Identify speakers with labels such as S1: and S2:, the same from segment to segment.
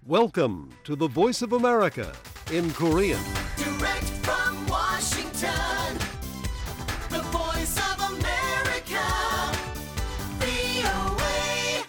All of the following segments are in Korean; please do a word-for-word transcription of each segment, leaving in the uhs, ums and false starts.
S1: Welcome to the Voice of America in Korean.
S2: Direct from Washington, the voice of America, 브이오에이.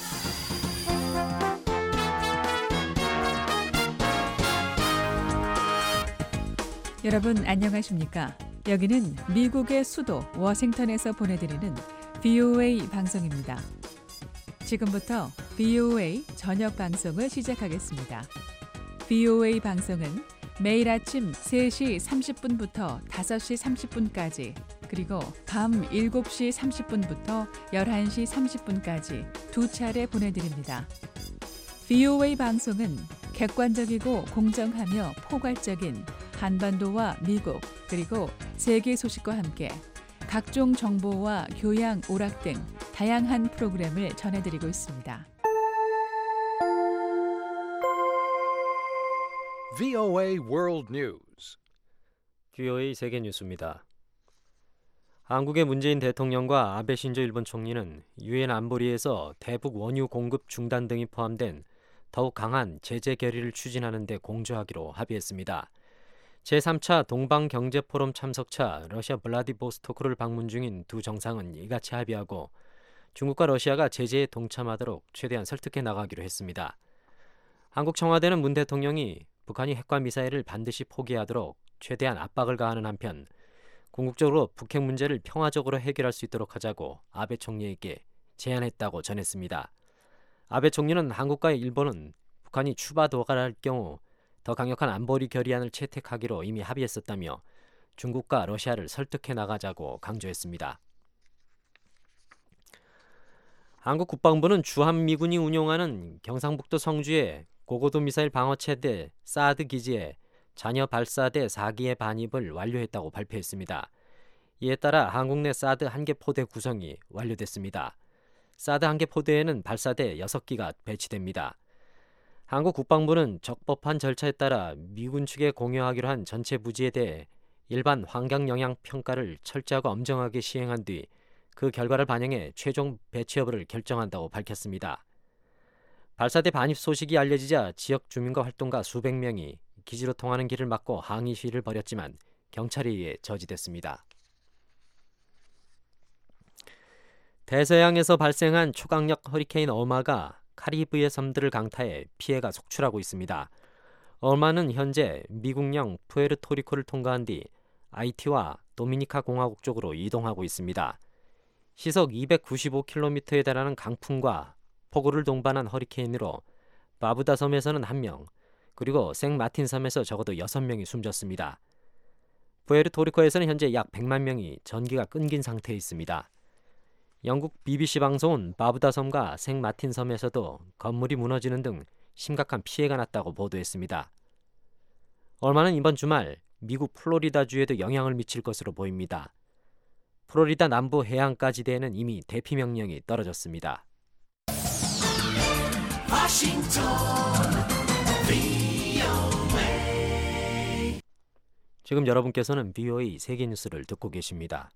S3: 여러분 안녕하십니까? 여기는 미국의 수도 워싱턴에서 보내드리는 브이오에이 방송입니다. 지금부터 브이오에이 저녁 방송을 시작하겠습니다. 브이오에이 방송은 매일 아침 세 시 삼십 분부터 다섯 시 삼십 분까지 그리고 밤 일곱 시 삼십 분부터 열한 시 삼십 분까지 두 차례 보내드립니다. 브이오에이 방송은 객관적이고 공정하며 포괄적인 한반도와 미국 그리고 세계 소식과 함께 각종 정보와 교양, 오락 등 다양한 프로그램을 전해드리고 있습니다.
S1: 브이오에이 World News.
S4: 브이오에이 세계 뉴스입니다. 한국의 문재인 대통령과 아베 신조 일본 총리는 유엔 안보리에서 대북 원유 공급 중단 등이 포함된 더욱 강한 제재 결의를 추진하는 데 공조하기로 합의했습니다. 제삼 차 동방경제포럼 참석차 러시아 블라디보스토크를 방문 중인 두 정상은 이같이 합의하고 중국과 러시아가 제재에 동참하도록 최대한 설득해 나가기로 했습니다. 한국 청와대는 문 대통령이 북한이 핵과 미사일을 반드시 포기하도록 최대한 압박을 가하는 한편 궁극적으로 북핵 문제를 평화적으로 해결할 수 있도록 하자고 아베 총리에게 제안했다고 전했습니다. 아베 총리는 한국과 일본은 북한이 추가 도발할 경우 더 강력한 안보리 결의안을 채택하기로 이미 합의했었다며 중국과 러시아를 설득해 나가자고 강조했습니다. 한국 국방부는 주한미군이 운용하는 경상북도 성주의 고고도 미사일 방어체대 사드 기지에 잔여 발사대 사 기의 반입을 완료했다고 발표했습니다. 이에 따라 한국 내 사드 한 개 포대 구성이 완료됐습니다. 사드 한 개 포대에는 발사대 여섯 기가 배치됩니다. 한국 국방부는 적법한 절차에 따라 미군 측에 공유하기로 한 전체 부지에 대해 일반 환경 영향 평가를 철저하고 엄정하게 시행한 뒤 그 결과를 반영해 최종 배치 여부를 결정한다고 밝혔습니다. 발사대 반입 소식이 알려지자 지역 주민과 활동가 수백 명이 기지로 통하는 길을 막고 항의 시위를 벌였지만 경찰에 의해 저지됐습니다. 대서양에서 발생한 초강력 허리케인 어마가 카리브해 섬들을 강타해 피해가 속출하고 있습니다. 어마는 현재 미국령 푸에르토리코를 통과한 뒤 아이티와 도미니카 공화국 쪽으로 이동하고 있습니다. 시속 이백구십오 킬로미터에 달하는 강풍과 폭우를 동반한 허리케인으로 바부다 섬에서는 한 명, 그리고 생마틴 섬에서 적어도 여섯 명이 숨졌습니다. 푸에르토리코에서는 현재 약 백만 명이 전기가 끊긴 상태에 있습니다. 영국 비비씨 방송은 바부다 섬과 생마틴 섬에서도 건물이 무너지는 등 심각한 피해가 났다고 보도했습니다. 얼마는 이번 주말 미국 플로리다주에도 영향을 미칠 것으로 보입니다. 플로리다 남부 해안가지대에는 이미 대피 명령이 떨어졌습니다.
S2: 워싱턴, 브이오에이.
S4: 지금 여러분께서는 브이오에이 세계 뉴스를 듣고 계십니다.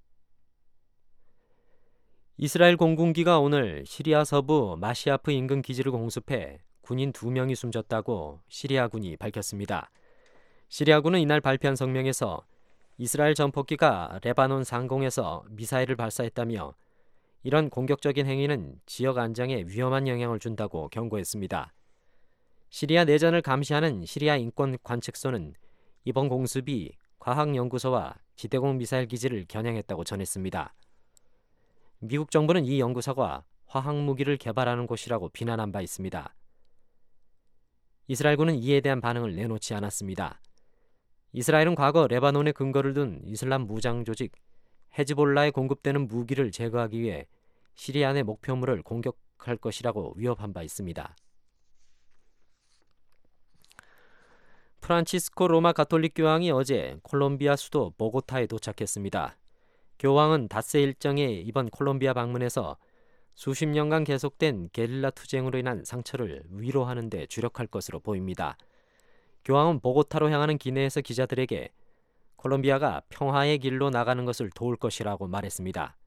S4: 이스라엘 공군기가 오늘 시리아 서부 마시아프 인근 기지를 공습해 군인 두 명이 숨졌다고 시리아군이 밝혔습니다. 시리아군은 이날 발표한 성명에서 이스라엘 전폭기가 레바논 상공에서 미사일을 발사했다며 이런 공격적인 행위는 지역 안정에 위험한 영향을 준다고 경고했습니다. 시리아 내전을 감시하는 시리아 인권관측소는 이번 공습이 과학연구소와 지대공 미사일 기지를 겨냥했다고 전했습니다. 미국 정부는 이 연구소가 화학무기를 개발하는 곳이라고 비난한 바 있습니다. 이스라엘군은 이에 대한 반응을 내놓지 않았습니다. 이스라엘은 과거 레바논에 근거를 둔 이슬람 무장 조직 헤즈볼라에 공급되는 무기를 제거하기 위해 시리아 내 목표물을 공격할 것이라고 위협한 바 있습니다. 프란치스코 로마 가톨릭 교황이 어제 콜롬비아 수도 보고타에 도착했습니다. 교황은 닷새 일정의 이번 콜롬비아 방문에서 수십 년간 계속된 게릴라 투쟁으로 인한 상처를 위로하는 데 주력할 것으로 보입니다. 교황은 보고타로 향하는 기내에서 기자들에게 콜롬비아가 평화의 길로 나가는 것을 도울 것이라고 말했습니다.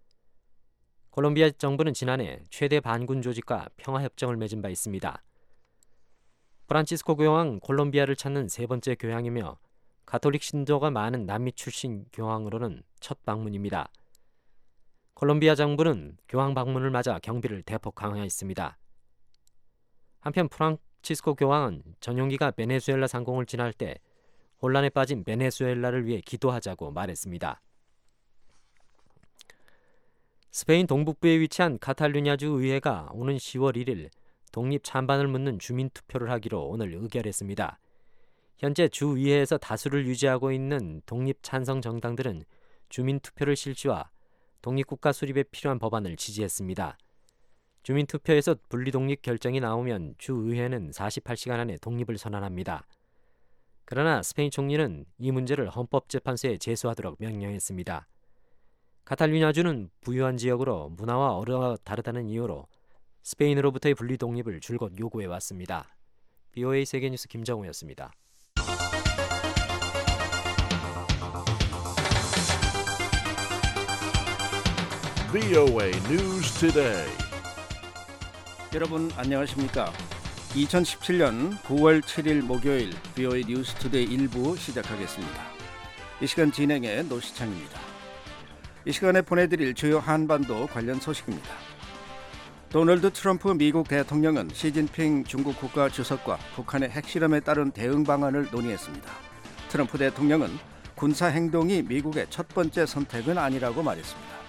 S4: 콜롬비아 정부는 지난해 최대 반군 조직과 평화협정을 맺은 바 있습니다. 프란치스코 교황 콜롬비아를 찾는 세 번째 교황이며 가톨릭 신도가 많은 남미 출신 교황으로는 첫 방문입니다. 콜롬비아 정부는 교황 방문을 맞아 경비를 대폭 강화했습니다. 한편 프란치스코 교황은 전용기가 베네수엘라 상공을 지날 때 혼란에 빠진 베네수엘라를 위해 기도하자고 말했습니다. 스페인 동북부에 위치한 카탈루냐주 의회가 오는 시월 일일 독립 찬반을 묻는 주민투표를 하기로 오늘 의결했습니다. 현재 주의회에서 다수를 유지하고 있는 독립 찬성 정당들은 주민투표를 실시와 독립국가 수립에 필요한 법안을 지지했습니다. 주민투표에서 분리독립 결정이 나오면 주의회는 사십팔 시간 안에 독립을 선언합니다. 그러나 스페인 총리는 이 문제를 헌법재판소에 제소하도록 명령했습니다. 카탈루냐주는 부유한 지역으로 문화와 언어가 다르다는 이유로 스페인으로부터의 분리독립을 줄곧 요구해왔습니다. 비오에이 세계뉴스 김정우였습니다.
S1: 브이오에이 News Today.
S5: 여러분 안녕하십니까? 이천십칠년 구월 칠일 목요일 브이오에이 뉴스 투데이 일부 시작하겠습니다. 이 시간 진행의 노시창입니다. 이 시간에 보내드릴 주요 한반도 관련 소식입니다. 도널드 트럼프 미국 대통령은 시진핑 중국 국가주석과 북한의 핵실험에 따른 대응 방안을 논의했습니다. 트럼프 대통령은 군사행동이 미국의 첫 번째 선택은 아니라고 말했습니다.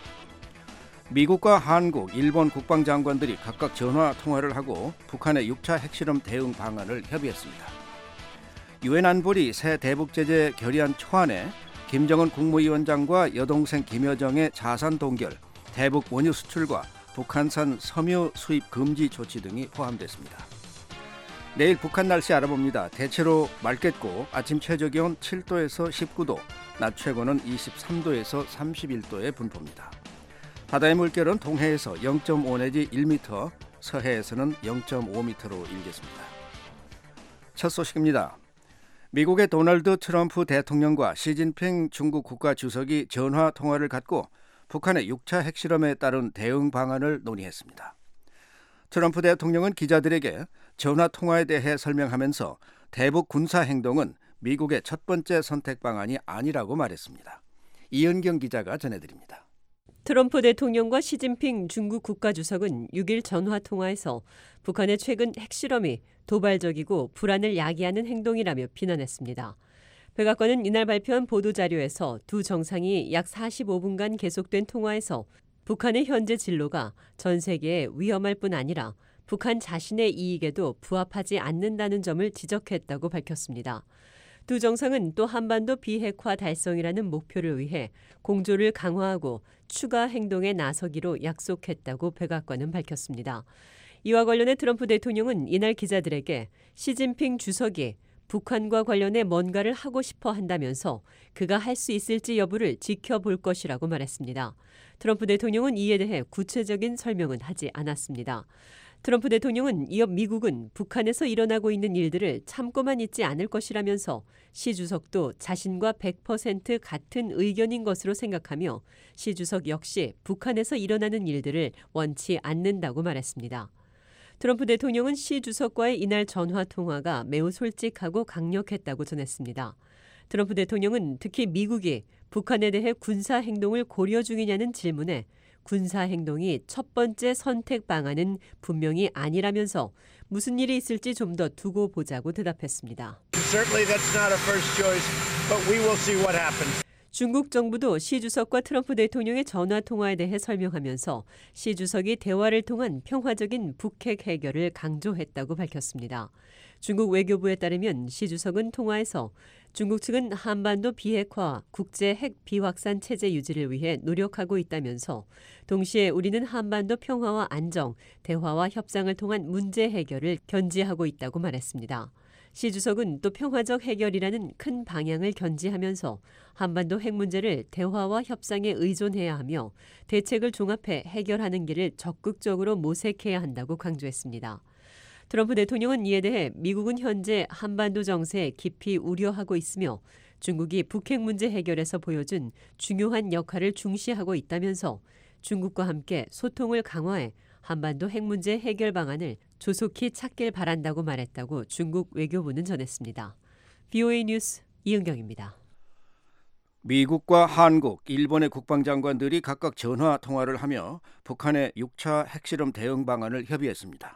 S5: 미국과 한국, 일본 국방장관들이 각각 전화 통화를 하고 북한의 육 차 핵실험 대응 방안을 협의했습니다. 유엔 안보리 새 대북 제재 결의안 초안에 김정은 국무위원장과 여동생 김여정의 자산 동결, 대북 원유 수출과 북한산 섬유 수입 금지 조치 등이 포함됐습니다. 내일 북한 날씨 알아봅니다. 대체로 맑겠고 아침 최저기온 칠도에서 십구도, 낮 최고는 이십삼도에서 삼십일도의 분포입니다. 바다의 물결은 동해에서 영점오 내지 일 미터, 서해에서는 영점오 미터로 일겠습니다. 첫 소식입니다. 미국의 도널드 트럼프 대통령과 시진핑 중국 국가주석이 전화 통화를 갖고 북한의 육 차 핵실험에 따른 대응 방안을 논의했습니다. 트럼프 대통령은 기자들에게 전화 통화에 대해 설명하면서 대북 군사 행동은 미국의 첫 번째 선택 방안이 아니라고 말했습니다. 이은경 기자가 전해드립니다.
S6: 트럼프 대통령과 시진핑 중국 국가주석은 육일 전화통화에서 북한의 최근 핵실험이 도발적이고 불안을 야기하는 행동이라며 비난했습니다. 백악관은 이날 발표한 보도자료에서 두 정상이 약 사십오분간 계속된 통화에서 북한의 현재 진로가 전 세계에 위험할 뿐 아니라 북한 자신의 이익에도 부합하지 않는다는 점을 지적했다고 밝혔습니다. 두 정상은 또 한반도 비핵화 달성이라는 목표를 위해 공조를 강화하고 추가 행동에 나서기로 약속했다고 백악관은 밝혔습니다. 이와 관련해 트럼프 대통령은 이날 기자들에게 시진핑 주석이 북한과 관련해 뭔가를 하고 싶어 한다면서 그가 할 수 있을지 여부를 지켜볼 것이라고 말했습니다. 트럼프 대통령은 이에 대해 구체적인 설명은 하지 않았습니다. 트럼프 대통령은 이어 미국은 북한에서 일어나고 있는 일들을 참고만 있지 않을 것이라면서 시 주석도 자신과 백 퍼센트 같은 의견인 것으로 생각하며 시 주석 역시 북한에서 일어나는 일들을 원치 않는다고 말했습니다. 트럼프 대통령은 시 주석과의 이날 전화 통화가 매우 솔직하고 강력했다고 전했습니다. 트럼프 대통령은 특히 미국이 북한에 대해 군사 행동을 고려 중이냐는 질문에 군사 행동이 첫 번째 선택 방안은 분명히 아니라면서 무슨 일이 있을지 좀 더 두고 보자고 대답했습니다.
S7: Certainly that's not a first choice, but we will see what happens.
S6: 중국 정부도 시 주석과 트럼프 대통령의 전화 통화에 대해 설명하면서 시 주석이 대화를 통한 평화적인 북핵 해결을 강조했다고 밝혔습니다. 중국 외교부에 따르면 시 주석은 통화에서 중국 측은 한반도 비핵화, 국제 핵 비확산 체제 유지를 위해 노력하고 있다면서 동시에 우리는 한반도 평화와 안정, 대화와 협상을 통한 문제 해결을 견지하고 있다고 말했습니다. 시 주석은 또 평화적 해결이라는 큰 방향을 견지하면서 한반도 핵 문제를 대화와 협상에 의존해야 하며 대책을 종합해 해결하는 길을 적극적으로 모색해야 한다고 강조했습니다. 트럼프 대통령은 이에 대해 미국은 현재 한반도 정세에 깊이 우려하고 있으며 중국이 북핵 문제 해결에서 보여준 중요한 역할을 중시하고 있다면서 중국과 함께 소통을 강화해 한반도 핵 문제 해결 방안을 조속히 찾길 바란다고 말했다고 중국 외교부는 전했습니다. 브이오에이 뉴스 이은경입니다.
S5: 미국과 한국, 일본의 국방장관들이 각각 전화 통화를 하며 북한의 육 차 핵실험 대응 방안을 협의했습니다.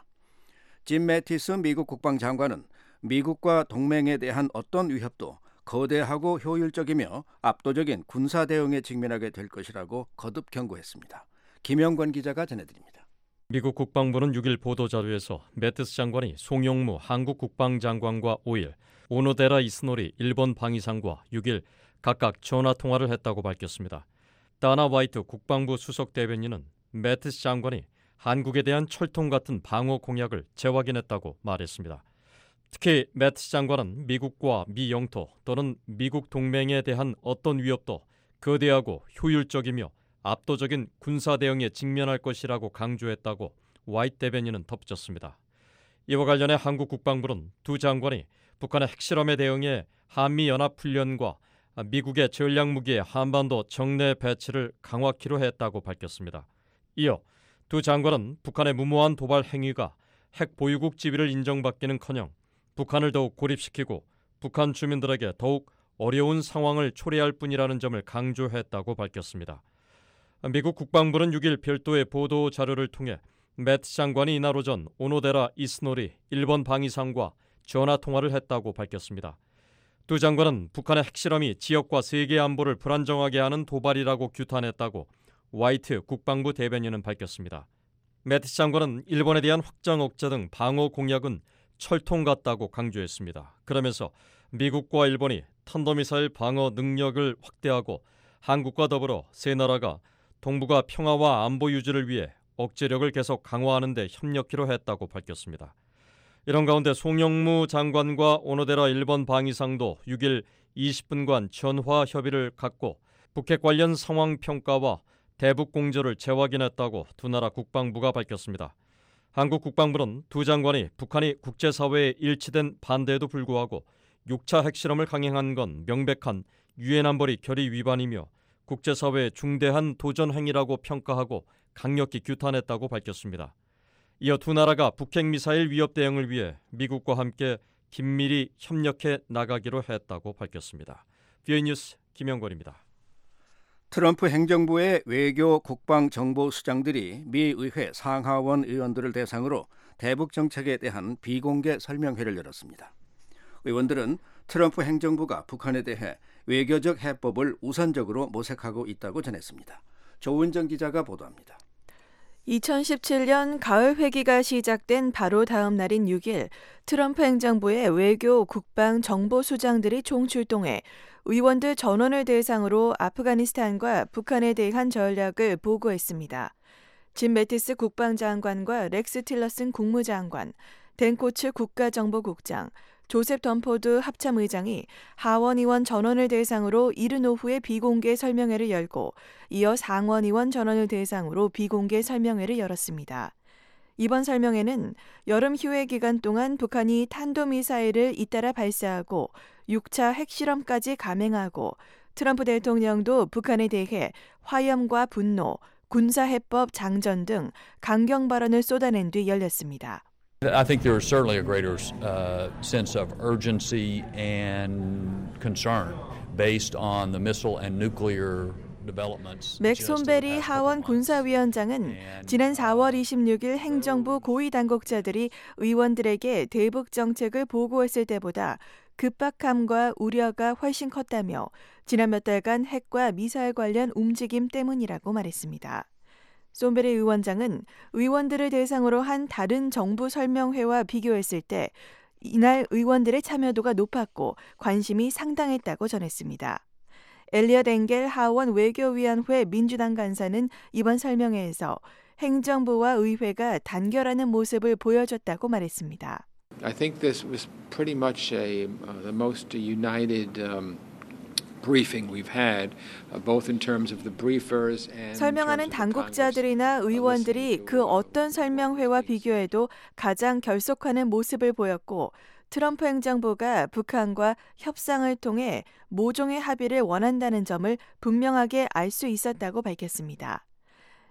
S5: 짐 매티스 미국 국방장관은 미국과 동맹에 대한 어떤 위협도 거대하고 효율적이며 압도적인 군사 대응에 직면하게 될 것이라고 거듭 경고했습니다. 김영권 기자가 전해드립니다.
S8: 미국 국방부는 육 일 보도자료에서 매티스 장관이 송영무 한국 국방장관과 오 일, 오노데라 이스노리 일본 방위상과 육 일 각각 전화통화를 했다고 밝혔습니다. 다나 화이트 국방부 수석 대변인은 매티스 장관이 한국에 대한 철통 같은 방어 공약을 재확인했다고 말했습니다. 특히 매티스 장관은 미국과 미 영토 또는 미국 동맹에 대한 어떤 위협도 거대하고 효율적이며 압도적인 군사 대응에 직면할 것이라고 강조했다고 화이트 대변인은 덧붙였습니다. 이와 관련해 한국 국방부는 두 장관이 북한의 핵실험에 대응해 한미연합훈련과 미국의 전략무기의 한반도 정례 배치를 강화키로 했다고 밝혔습니다. 이어 두 장관은 북한의 무모한 도발 행위가 핵 보유국 지위를 인정받기는커녕 북한을 더욱 고립시키고 북한 주민들에게 더욱 어려운 상황을 초래할 뿐이라는 점을 강조했다고 밝혔습니다. 미국 국방부는 육 일 별도의 보도 자료를 통해 매티스 장관이 이날 오전 오노데라 이스노리 일본 방위상과 전화통화를 했다고 밝혔습니다. 두 장관은 북한의 핵실험이 지역과 세계 안보를 불안정하게 하는 도발이라고 규탄했다고 화이트 국방부 대변인은 밝혔습니다. 매티스 장관은 일본에 대한 확장 억제 등 방어 공약은 철통 같다고 강조했습니다. 그러면서 미국과 일본이 탄도미사일 방어 능력을 확대하고 한국과 더불어 세 나라가 동북아 평화와 안보 유지를 위해 억제력을 계속 강화하는 데 협력키로 했다고 밝혔습니다. 이런 가운데 송영무 장관과 오노데라 일본 방위상도 육 일 이십 분간 전화 협의를 갖고 북핵 관련 상황 평가와 대북 공조를 재확인했다고 두 나라 국방부가 밝혔습니다. 한국 국방부는 두 장관이 북한이 국제사회의 일치된 반대에도 불구하고 육 차 핵실험을 강행한 건 명백한 유엔 안보리 결의 위반이며 국제사회의 중대한 도전 행위라고 평가하고 강력히 규탄했다고 밝혔습니다. 이어 두 나라가 북핵 미사일 위협 대응을 위해 미국과 함께 긴밀히 협력해 나가기로 했다고 밝혔습니다. 브이오에이 뉴스 김영권입니다.
S5: 트럼프 행정부의 외교, 국방, 정보 수장들이 미 의회 상하원 의원들을 대상으로 대북 정책에 대한 비공개 설명회를 열었습니다. 의원들은 트럼프 행정부가 북한에 대해 외교적 해법을 우선적으로 모색하고 있다고 전했습니다. 조은정 기자가 보도합니다.
S9: 이천십칠 년 가을 회기가 시작된 바로 다음 날인 육 일 트럼프 행정부의 외교, 국방, 정보 수장들이 총출동해 의원들 전원을 대상으로 아프가니스탄과 북한에 대한 전략을 보고했습니다. 짐 매티스 국방장관과 렉스 틸러슨 국무장관, 댄 코츠 국가정보국장, 조셉 던포드 합참의장이 하원의원 전원을 대상으로 이른 오후에 비공개 설명회를 열고 이어 상원의원 전원을 대상으로 비공개 설명회를 열었습니다. 이번 설명회는 여름 휴회 기간 동안 북한이 탄도미사일을 잇따라 발사하고 육 차 핵실험까지 감행하고 트럼프 대통령도 북한에 대해 화염과 분노, 군사해법 장전 등 강경 발언을 쏟아낸 뒤 열렸습니다.
S10: I think there is certainly a greater uh, sense of urgency and concern based on the missile and nuclear developments.
S9: 맥 솜베리 하원 군사위원장은 지난 사월 이십육일 행정부 고위 당국자들이 의원들에게 대북 정책을 보고했을 때보다 급박함과 우려가 훨씬 컸다며 지난 몇 달간 핵과 미사일 관련 움직임 때문이라고 말했습니다. 솜베리 의원장은 의원들을 대상으로 한 다른 정부 설명회와 비교했을 때 이날 의원들의 참여도가 높았고 관심이 상당했다고 전했습니다. 엘리엇 엥겔 하원 외교위원회 민주당 간사는 이번 설명회에서 행정부와 의회가 단결하는 모습을 보여줬다고 말했습니다.
S11: I think this was pretty much a, uh, the most united um, briefing we've had, uh, both in terms of the briefers and
S9: 설명하는 당국자들이나 의원들이 그 어떤 설명회와 비교해도 가장 결속하는 모습을 보였고 트럼프 행정부가 북한과 협상을 통해 모종의 합의를 원한다는 점을 분명하게 알 수 있었다고 밝혔습니다.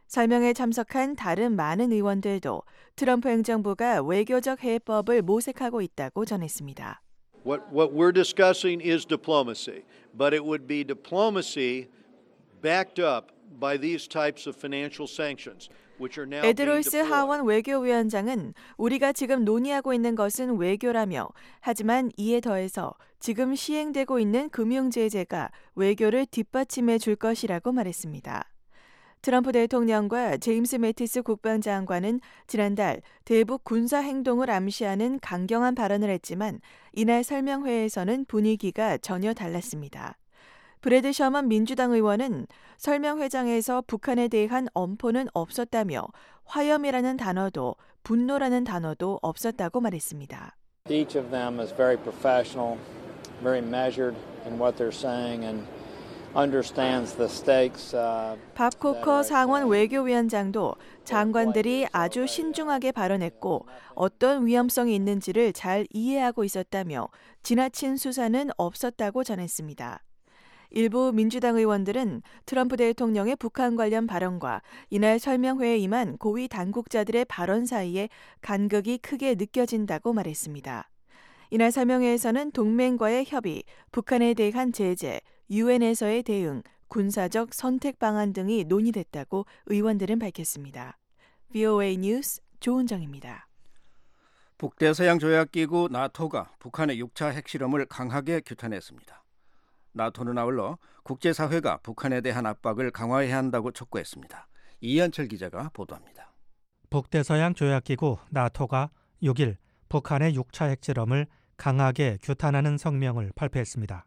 S9: 설명에 참석한 다른 많은 의원들도 트럼프 행정부가 외교적 해법을 모색하고 있다고 전했습니다.
S7: What, what we're discussing is diplomacy, but it would be diplomacy backed up by these types of financial sanctions.
S9: 에드로이스 하원 외교위원장은 우리가 지금 논의하고 있는 것은 외교라며 하지만 이에 더해서 지금 시행되고 있는 금융제재가 외교를 뒷받침해 줄 것이라고 말했습니다. 트럼프 대통령과 제임스 매티스 국방장관은 지난달 대북 군사 행동을 암시하는 강경한 발언을 했지만 이날 설명회에서는 분위기가 전혀 달랐습니다. 브래드 셔먼 민주당 의원은 설명회장에서 북한에 대한 엄포는 없었다며 화염이라는 단어도 분노라는 단어도 없었다고 말했습니다.
S12: Each of them is very professional, very measured in what they're saying and understands the stakes.
S9: 밥 코커 상원 외교위원장도 장관들이 아주 신중하게 발언했고 어떤 위험성이 있는지를 잘 이해하고 있었다며 지나친 수사는 없었다고 전했습니다. 일부 민주당 의원들은 트럼프 대통령의 북한 관련 발언과 이날 설명회에 임한 고위 당국자들의 발언 사이에 간극이 크게 느껴진다고 말했습니다. 이날 설명회에서는 동맹과의 협의, 북한에 대한 제재, 유엔에서의 대응, 군사적 선택 방안 등이 논의됐다고 의원들은 밝혔습니다. 브이오에이 뉴스 조은정입니다.
S5: 북대서양 조약기구 나토가 북한의 육 차 핵실험을 강하게 규탄했습니다. 나토는 아울러 국제사회가 북한에 대한 압박을 강화해야 한다고 촉구했습니다. 이현철 기자가 보도합니다.
S13: 북대서양 조약기구 나토가 육 일 북한의 육 차 핵실험을 강하게 규탄하는 성명을 발표했습니다.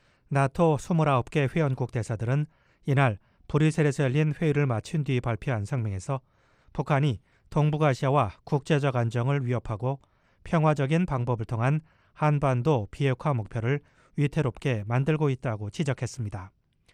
S13: 나토 이십구 개 회원국 대사들은 이날 브뤼셀에서 열린 회의를 마친 뒤 발표한 성명에서 북한이 동북아시아와 국제적 안정을 위협하고 평화적인 방법을 통한 한반도 비핵화 목표를 위태롭게 만들고 있다고 지적했습니다.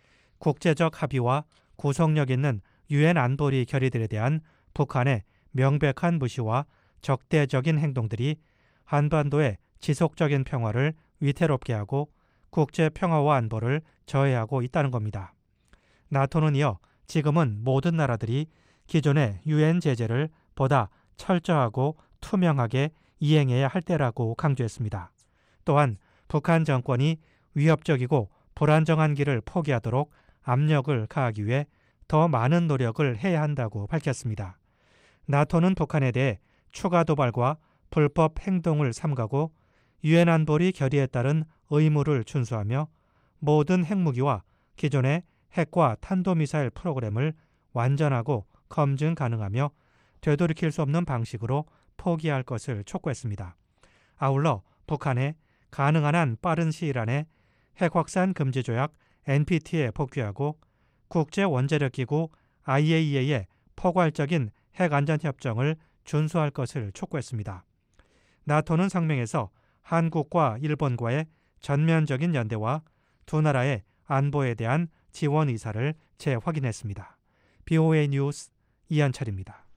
S13: 국제적 합의와 구속력 있는 유엔 안보리 결의들에 대한 북한의 명백한 무시와 적대적인 행동들이 한반도의 지속적인 평화를 위태롭게 하고 국제 평화와 안보를 저해하고 있다는 겁니다. 나토는 이어 지금은 모든 나라들이 기존의 유엔 제재를 보다 철저하고 투명하게 이행해야 할 때라고 강조했습니다. 또한 북한 정권이 위협적이고 불안정한 길을 포기하도록 압력을 가하기 위해 더 많은 노력을 해야 한다고 밝혔습니다. 나토는 북한에 대해 추가 도발과 불법 행동을 삼가고 유엔 안보리 결의에 따른 의무를 준수하며 모든 핵무기와 기존의 핵과 탄도미사일 프로그램을 완전하고 검증 가능하며 되돌이킬 수 없는 방식으로 포기할 것을 촉구했습니다. 아울러 북한에 가능한 한 빠른 시일 안에 핵확산 금지 조약 엔피티에 복귀하고 국제원자력기구 아이에이이에이의 포괄적인 핵안전협정을 준수할 것을 촉구했습니다. 나토는 성명에서 한국과 일본과의 전면적인 연대와 두 나라의 안보에 대한 지원 의사를 재확인했습니다. 브이오에이 뉴스 이한철입니다.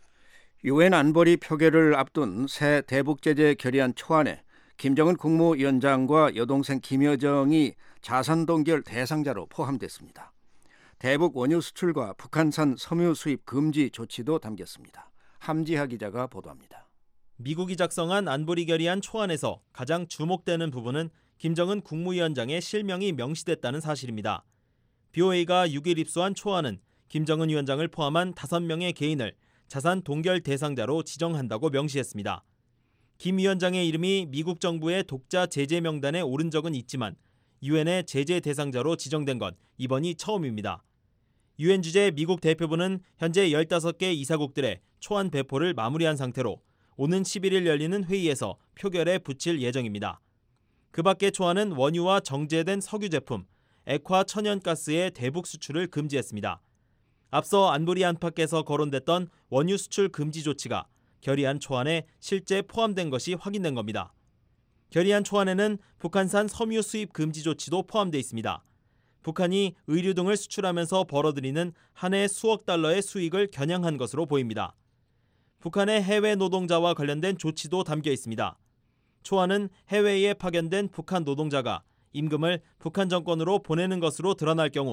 S5: 유엔 안보리 표결을 앞둔 새 대북제재 결의안 초안에 김정은 국무위원장과 여동생 김여정이 자산 동결 대상자로 포함됐습니다. 대북 원유 수출과 북한산 섬유 수입 금지 조치도 담겼습니다. 함지하 기자가 보도합니다.
S14: 미국이 작성한 안보리 결의안 초안에서 가장 주목되는 부분은 김정은 국무위원장의 실명이 명시됐다는 사실입니다. 브이오에이가 육 일 입수한 초안은 김정은 위원장을 포함한 다섯 명의 개인을 자산 동결 대상자로 지정한다고 명시했습니다. 김 위원장의 이름이 미국 정부의 독자 제재 명단에 오른 적은 있지만 유엔의 제재 대상자로 지정된 건 이번이 처음입니다. 유엔 주재 미국 대표부는 현재 열다섯 개 이사국들의 초안 배포를 마무리한 상태로 오는 십일 일 열리는 회의에서 표결에 붙일 예정입니다. 그 밖에 초안은 원유와 정제된 석유 제품, 액화 천연가스의 대북 수출을 금지했습니다. 앞서 안보리 안팎에서 거론됐던 원유 수출 금지 조치가 결의안 초안에 실제 포함된 것이 확인된 겁니다. 결의안 초안에는 북한산 섬유 수입 금지 조치도 포함되어 있습니다. 북한이 의류 등을 수출하면서 벌어들이는 한 해 수억 달러의 수익을 겨냥한 것으로 보입니다. 북한의 해외 노동자와 관련된 조치도 담겨 있습니다. 초안은 해외에 파견된 북한 노동자가 임금을 북한 정권으로 보내는 것으로 드러날 경우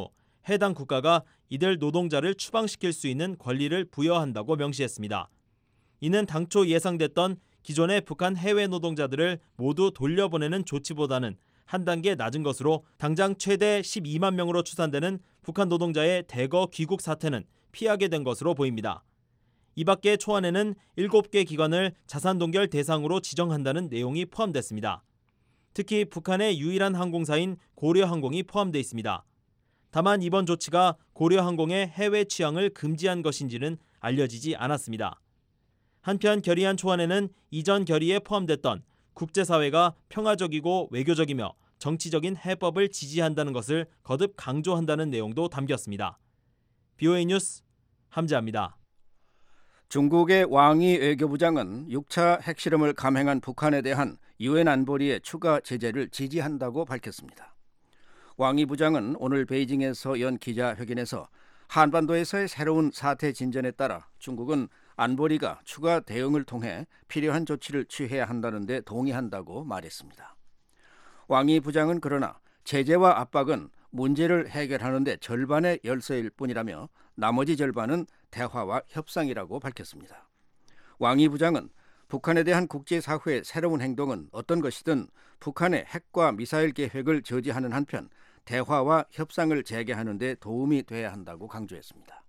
S14: 해당 국가가 이들 노동자를 추방시킬 수 있는 권리를 부여한다고 명시했습니다. 이는 당초 예상됐던 기존의 북한 해외 노동자들을 모두 돌려보내는 조치보다는 한 단계 낮은 것으로 당장 최대 십이만 명으로 추산되는 북한 노동자의 대거 귀국 사태는 피하게 된 것으로 보입니다. 이 밖에 초안에는 일곱 개 기관을 자산 동결 대상으로 지정한다는 내용이 포함됐습니다. 특히 북한의 유일한 항공사인 고려항공이 포함되어 있습니다. 다만 이번 조치가 고려항공의 해외 취항을 금지한 것인지는 알려지지 않았습니다. 한편 결의안 초안에는 이전 결의에 포함됐던 국제사회가 평화적이고 외교적이며 정치적인 해법을 지지한다는 것을 거듭 강조한다는 내용도 담겼습니다. 비오에이 뉴스 함재합니다.
S5: 중국의 왕이 외교부장은 육 차 핵실험을 감행한 북한에 대한 유엔 안보리의 추가 제재를 지지한다고 밝혔습니다. 왕이 부장은 오늘 베이징에서 연 기자회견에서 한반도에서의 새로운 사태 진전에 따라 중국은 안보리가 추가 대응을 통해 필요한 조치를 취해야 한다는 데 동의한다고 말했습니다. 왕이 부장은 그러나 제재와 압박은 문제를 해결하는 데 절반의 열쇠일 뿐이라며 나머지 절반은 대화와 협상이라고 밝혔습니다. 왕이 부장은 북한에 대한 국제사회의 새로운 행동은 어떤 것이든 북한의 핵과 미사일 계획을 저지하는 한편 대화와 협상을 재개하는 데 도움이 돼야 한다고 강조했습니다.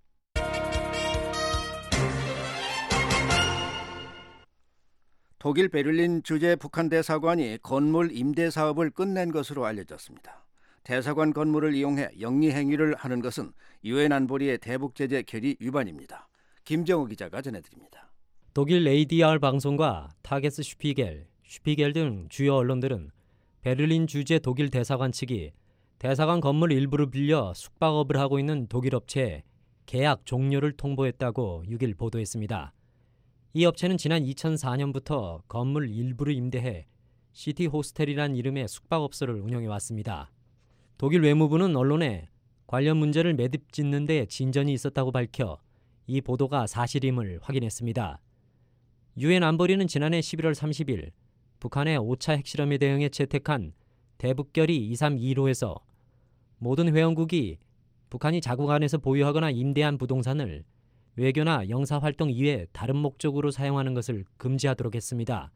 S5: 독일 베를린 주재 북한 대사관이 건물 임대 사업을 끝낸 것으로 알려졌습니다. 대사관 건물을 이용해 영리 행위를 하는 것은 유엔 안보리의 대북 제재 결의 위반입니다. 김정우 기자가 전해드립니다.
S4: 독일 에이디알 방송과 타게스 슈피겔, 슈피겔 등 주요 언론들은 베를린 주재 독일 대사관 측이 대사관 건물 일부를 빌려 숙박업을 하고 있는 독일 업체에 계약 종료를 통보했다고 육 일 보도했습니다. 이 업체는 지난 이천사 년부터 건물 일부를 임대해 시티 호스텔이란 이름의 숙박업소를 운영해 왔습니다. 독일 외무부는 언론에 관련 문제를 매듭짓는 데 진전이 있었다고 밝혀 이 보도가 사실임을 확인했습니다. 유엔 안보리는 지난해 십일월 삼십일 북한의 오 차 핵실험에 대응해 채택한 대북결의 이백삼십일 호에서 모든 회원국이 북한이 자국 안에서 보유하거나 임대한 부동산을 외교나 영사활동 이외 다른 목적으로 사용하는 것을 금지하도록 했습니다.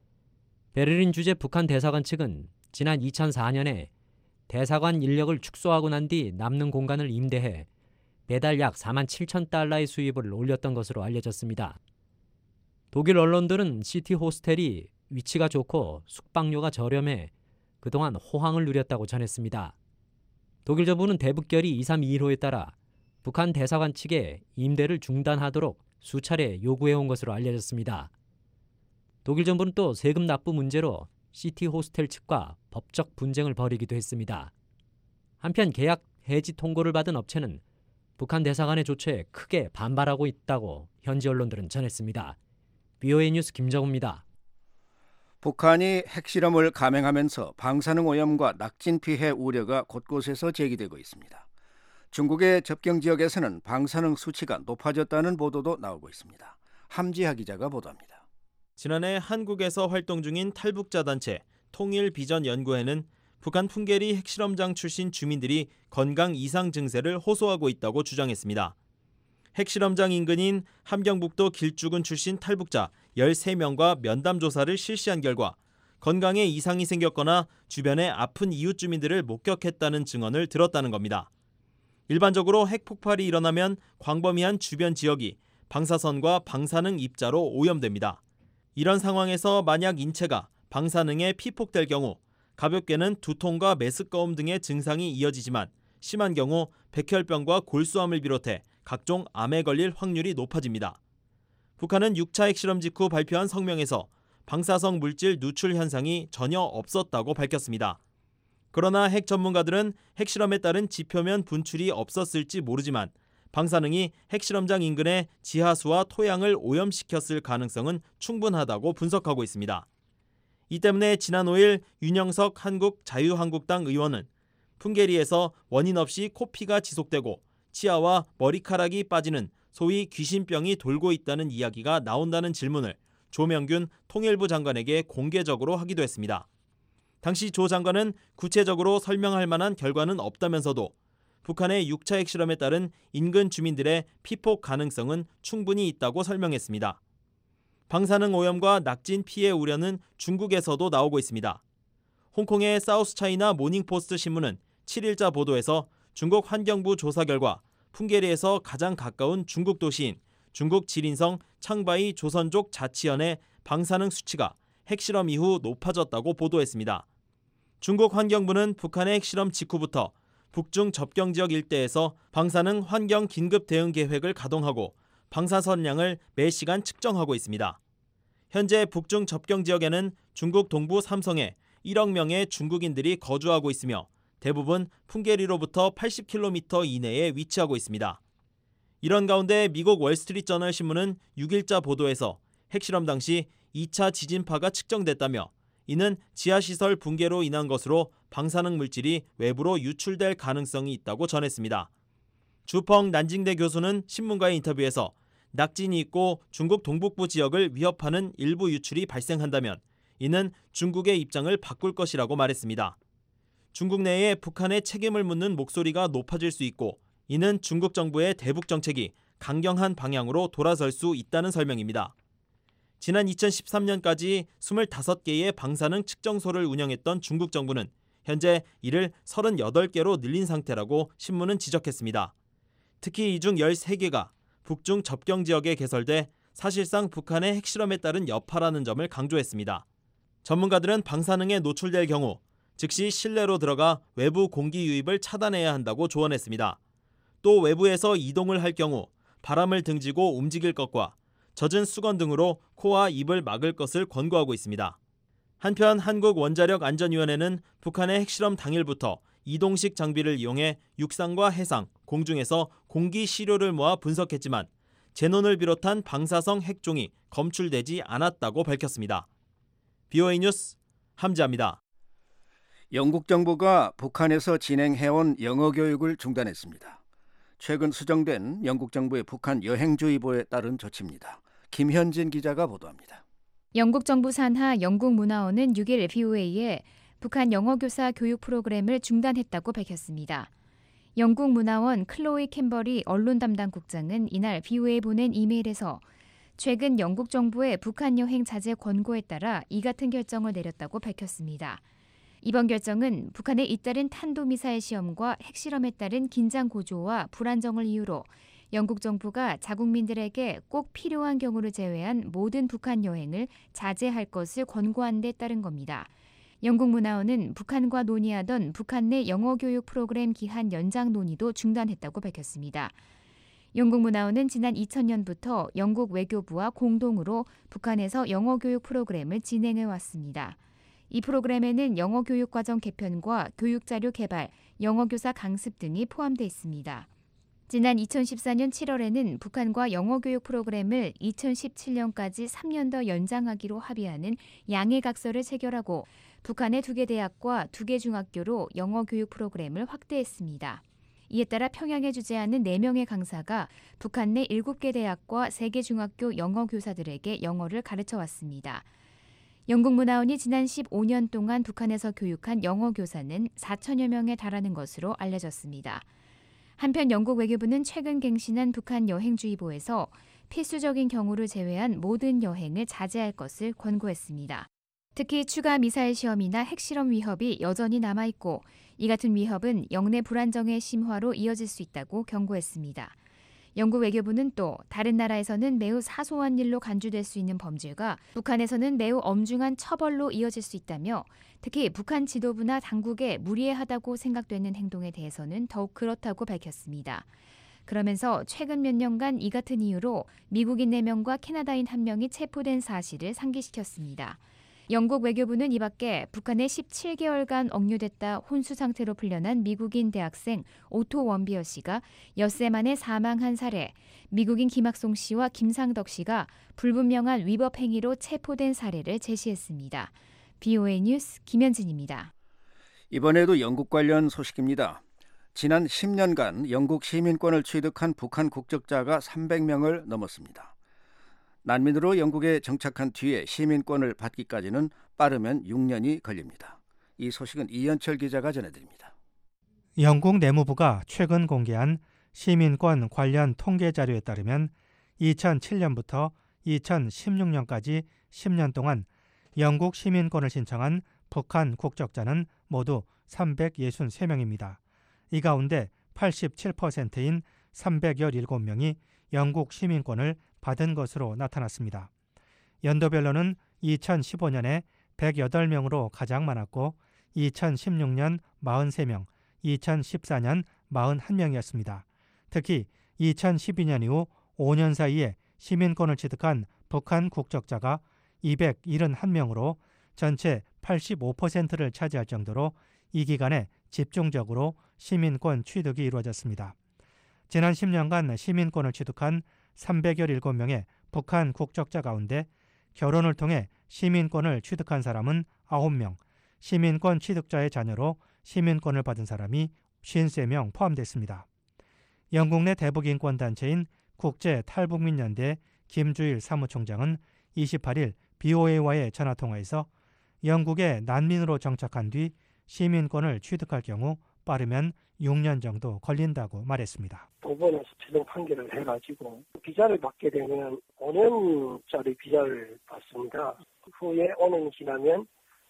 S4: 베를린 주재 북한 대사관 측은 지난 이천사 년에 대사관 인력을 축소하고 난 뒤 남는 공간을 임대해 매달 약 사만 칠천 달러의 수입을 올렸던 것으로 알려졌습니다. 독일 언론들은 시티 호스텔이 위치가 좋고 숙박료가 저렴해 그동안 호황을 누렸다고 전했습니다. 독일 정부는 대북결의 이백삼십일 호에 따라 북한 대사관 측에 임대를 중단하도록 수차례 요구해온 것으로 알려졌습니다. 독일 정부는 또 세금 납부 문제로 시티 호스텔 측과 법적 분쟁을 벌이기도 했습니다. 한편 계약 해지 통고를 받은 업체는 북한 대사관의 조처에 크게 반발하고 있다고 현지 언론들은 전했습니다. 비오에이 뉴스 김정우입니다.
S5: 북한이 핵실험을 감행하면서 방사능 오염과 낙진 피해 우려가 곳곳에서 제기되고 있습니다. 중국의 접경 지역에서는 방사능 수치가 높아졌다는 보도도 나오고 있습니다. 함지하 기자가 보도합니다.
S14: 지난해 한국에서 활동 중인 탈북자 단체 통일비전연구회는 북한 풍계리 핵실험장 출신 주민들이 건강 이상 증세를 호소하고 있다고 주장했습니다. 핵실험장 인근인 함경북도 길주군 출신 탈북자 열세 명과 면담 조사를 실시한 결과 건강에 이상이 생겼거나 주변에 아픈 이웃 주민들을 목격했다는 증언을 들었다는 겁니다. 일반적으로 핵폭발이 일어나면 광범위한 주변 지역이 방사선과 방사능 입자로 오염됩니다. 이런 상황에서 만약 인체가 방사능에 피폭될 경우 가볍게는 두통과 메스꺼움 등의 증상이 이어지지만 심한 경우 백혈병과 골수암을 비롯해 각종 암에 걸릴 확률이 높아집니다. 북한은 육 차 핵실험 직후 발표한 성명에서 방사성 물질 누출 현상이 전혀 없었다고 밝혔습니다. 그러나 핵 전문가들은 핵실험에 따른 지표면 분출이 없었을지 모르지만 방사능이 핵실험장 인근의 지하수와 토양을 오염시켰을 가능성은 충분하다고 분석하고 있습니다. 이 때문에 지난 오 일 윤영석 한국 자유한국당 의원은 풍계리에서 원인 없이 코피가 지속되고 치아와 머리카락이 빠지는 소위 귀신병이 돌고 있다는 이야기가 나온다는 질문을 조명균 통일부 장관에게 공개적으로 하기도 했습니다. 당시 조 장관은 구체적으로 설명할 만한 결과는 없다면서도 북한의 육 차 핵실험에 따른 인근 주민들의 피폭 가능성은 충분히 있다고 설명했습니다. 방사능 오염과 낙진 피해 우려는 중국에서도 나오고 있습니다. 홍콩의 사우스차이나 모닝포스트 신문은 칠 일자 보도에서 중국 환경부 조사 결과 풍계리에서 가장 가까운 중국 도시인 중국 지린성 창바이 조선족 자치현의 방사능 수치가 핵실험 이후 높아졌다고 보도했습니다. 중국 환경부는 북한의 핵실험 직후부터 북중 접경지역 일대에서 방사능 환경 긴급 대응 계획을 가동하고 방사선량을 매 시간 측정하고 있습니다. 현재 북중 접경지역에는 중국 동부 삼성에 일억 명의 중국인들이 거주하고 있으며 대부분 풍계리로부터 팔십 킬로미터 이내에 위치하고 있습니다. 이런 가운데 미국 월스트리트저널 신문은 육 일자 보도에서 핵실험 당시 이 차 지진파가 측정됐다며 이는 지하시설 붕괴로 인한 것으로 방사능 물질이 외부로 유출될 가능성이 있다고 전했습니다. 주펑 난징대 교수는 신문과의 인터뷰에서 낙진이 있고 중국 동북부 지역을 위협하는 일부 유출이 발생한다면 이는 중국의 입장을 바꿀 것이라고 말했습니다. 중국 내에 북한의 책임을 묻는 목소리가 높아질 수 있고 이는 중국 정부의 대북 정책이 강경한 방향으로 돌아설 수 있다는 설명입니다. 지난 이천십삼 년까지 스물다섯 개의 방사능 측정소를 운영했던 중국 정부는 현재 이를 서른여덟 개로 늘린 상태라고 신문은 지적했습니다. 특히 이 중 열세 개가 북중 접경 지역에 개설돼 사실상 북한의 핵실험에 따른 여파라는 점을 강조했습니다. 전문가들은 방사능에 노출될 경우 즉시 실내로 들어가 외부 공기 유입을 차단해야 한다고 조언했습니다. 또 외부에서 이동을 할 경우 바람을 등지고 움직일 것과 젖은 수건 등으로 코와 입을 막을 것을 권고하고 있습니다. 한편 한국원자력안전위원회는 북한의 핵실험 당일부터 이동식 장비를 이용해 육상과 해상, 공중에서 공기 시료를 모아 분석했지만 제논을 비롯한 방사성 핵종이 검출되지 않았다고 밝혔습니다. 비오에이 뉴스 함지아입니다.
S5: 영국 정부가 북한에서 진행해온 영어 교육을 중단했습니다. 최근 수정된 영국 정부의 북한 여행주의보에 따른 조치입니다. 김현진 기자가 보도합니다.
S15: 영국 정부 산하 영국문화원은 육 일 비오에이에 북한 영어교사 교육 프로그램을 중단했다고 밝혔습니다. 영국문화원 클로이 캠버리 언론 담당 국장은 이날 비오에이에 보낸 이메일에서 최근 영국 정부의 북한 여행 자제 권고에 따라 이 같은 결정을 내렸다고 밝혔습니다. 이번 결정은 북한의 잇따른 탄도미사일 시험과 핵실험에 따른 긴장 고조와 불안정을 이유로 영국 정부가 자국민들에게 꼭 필요한 경우를 제외한 모든 북한 여행을 자제할 것을 권고한 데 따른 겁니다. 영국문화원은 북한과 논의하던 북한 내 영어 교육 프로그램 기한 연장 논의도 중단했다고 밝혔습니다. 영국문화원은 지난 이천 년부터 영국 외교부와 공동으로 북한에서 영어 교육 프로그램을 진행해 왔습니다. 이 프로그램에는 영어 교육 과정 개편과 교육 자료 개발, 영어 교사 강습 등이 포함되어 있습니다. 지난 이천십사 년 칠월에는 북한과 영어 교육 프로그램을 이천십칠 년까지 삼 년 더 연장하기로 합의하는 양해각서를 체결하고 북한의 두 개 대학과 두 개 중학교로 영어 교육 프로그램을 확대했습니다. 이에 따라 평양에 주재하는 네 명의 강사가 북한 내 일곱 개 대학과 세 개 중학교 영어 교사들에게 영어를 가르쳐 왔습니다. 영국문화원이 지난 십오 년 동안 북한에서 교육한 영어 교사는 사천여 명에 달하는 것으로 알려졌습니다. 한편 영국 외교부는 최근 갱신한 북한 여행주의보에서 필수적인 경우를 제외한 모든 여행을 자제할 것을 권고했습니다. 특히 추가 미사일 시험이나 핵실험 위협이 여전히 남아있고 이 같은 위협은 영내 불안정의 심화로 이어질 수 있다고 경고했습니다. 영국 외교부는 또 다른 나라에서는 매우 사소한 일로 간주될 수 있는 범죄가 북한에서는 매우 엄중한 처벌로 이어질 수 있다며 특히 북한 지도부나 당국에 무리하다고 생각되는 행동에 대해서는 더욱 그렇다고 밝혔습니다. 그러면서 최근 몇 년간 이 같은 이유로 미국인 네 명과 캐나다인 한 명이 체포된 사실을 상기시켰습니다. 영국 외교부는 이 밖에 북한에 십칠 개월간 억류됐다 혼수 상태로 풀려난 미국인 대학생 오토 원비어 씨가 엿새 만에 사망한 사례, 미국인 김학송 씨와 김상덕 씨가 불분명한 위법 행위로 체포된 사례를 제시했습니다. 비오에이 뉴스 김현진입니다.
S5: 이번에도 영국 관련 소식입니다. 지난 십 년간 영국 시민권을 취득한 북한 국적자가 삼백 명을 넘었습니다. 난민으로 영국에 정착한 뒤에 시민권을 받기까지는 빠르면 육 년이 걸립니다. 이 소식은 이현철 기자가 전해드립니다.
S13: 영국 내무부가 최근 공개한 시민권 관련 통계 자료에 따르면 이천칠 년부터 이천십육 년까지 십 년 동안 영국 시민권을 신청한 북한 국적자는 모두 삼백육십삼 명입니다. 이 가운데 팔십칠 퍼센트인 삼백십칠 명이 영국 시민권을 받은 것으로 나타났습니다. 연도별로는 이천십오 년에 백팔 명으로 가장 많았고 이천십육 년 사십삼 명, 이천십사 년 사십일 명이었습니다. 특히 이천십이 년 이후 오 년 사이에 시민권을 취득한 북한 국적자가 이백칠십일 명으로 전체 팔십오 퍼센트를 차지할 정도로 이 기간에 집중적으로 시민권 취득이 이루어졌습니다. 지난 십 년간 시민권을 취득한 삼백십칠 명의 북한 국적자 가운데 결혼을 통해 시민권을 취득한 사람은 아홉 명, 시민권 취득자의 자녀로 시민권을 받은 사람이 오십삼 명 포함됐습니다. 영국 내 대북인권단체인 국제탈북민연대 김주일 사무총장은 이십팔 일 비오에이와의 전화통화에서 영국에 난민으로 정착한 뒤 시민권을 취득할 경우 빠르면 육 년 정도 걸린다고 말했습니다.
S16: 법원에서 최종 판결을 해가지고 비자를 받게 되면 오 년짜리 비자를 받습니다. 후에 오 년이 지나면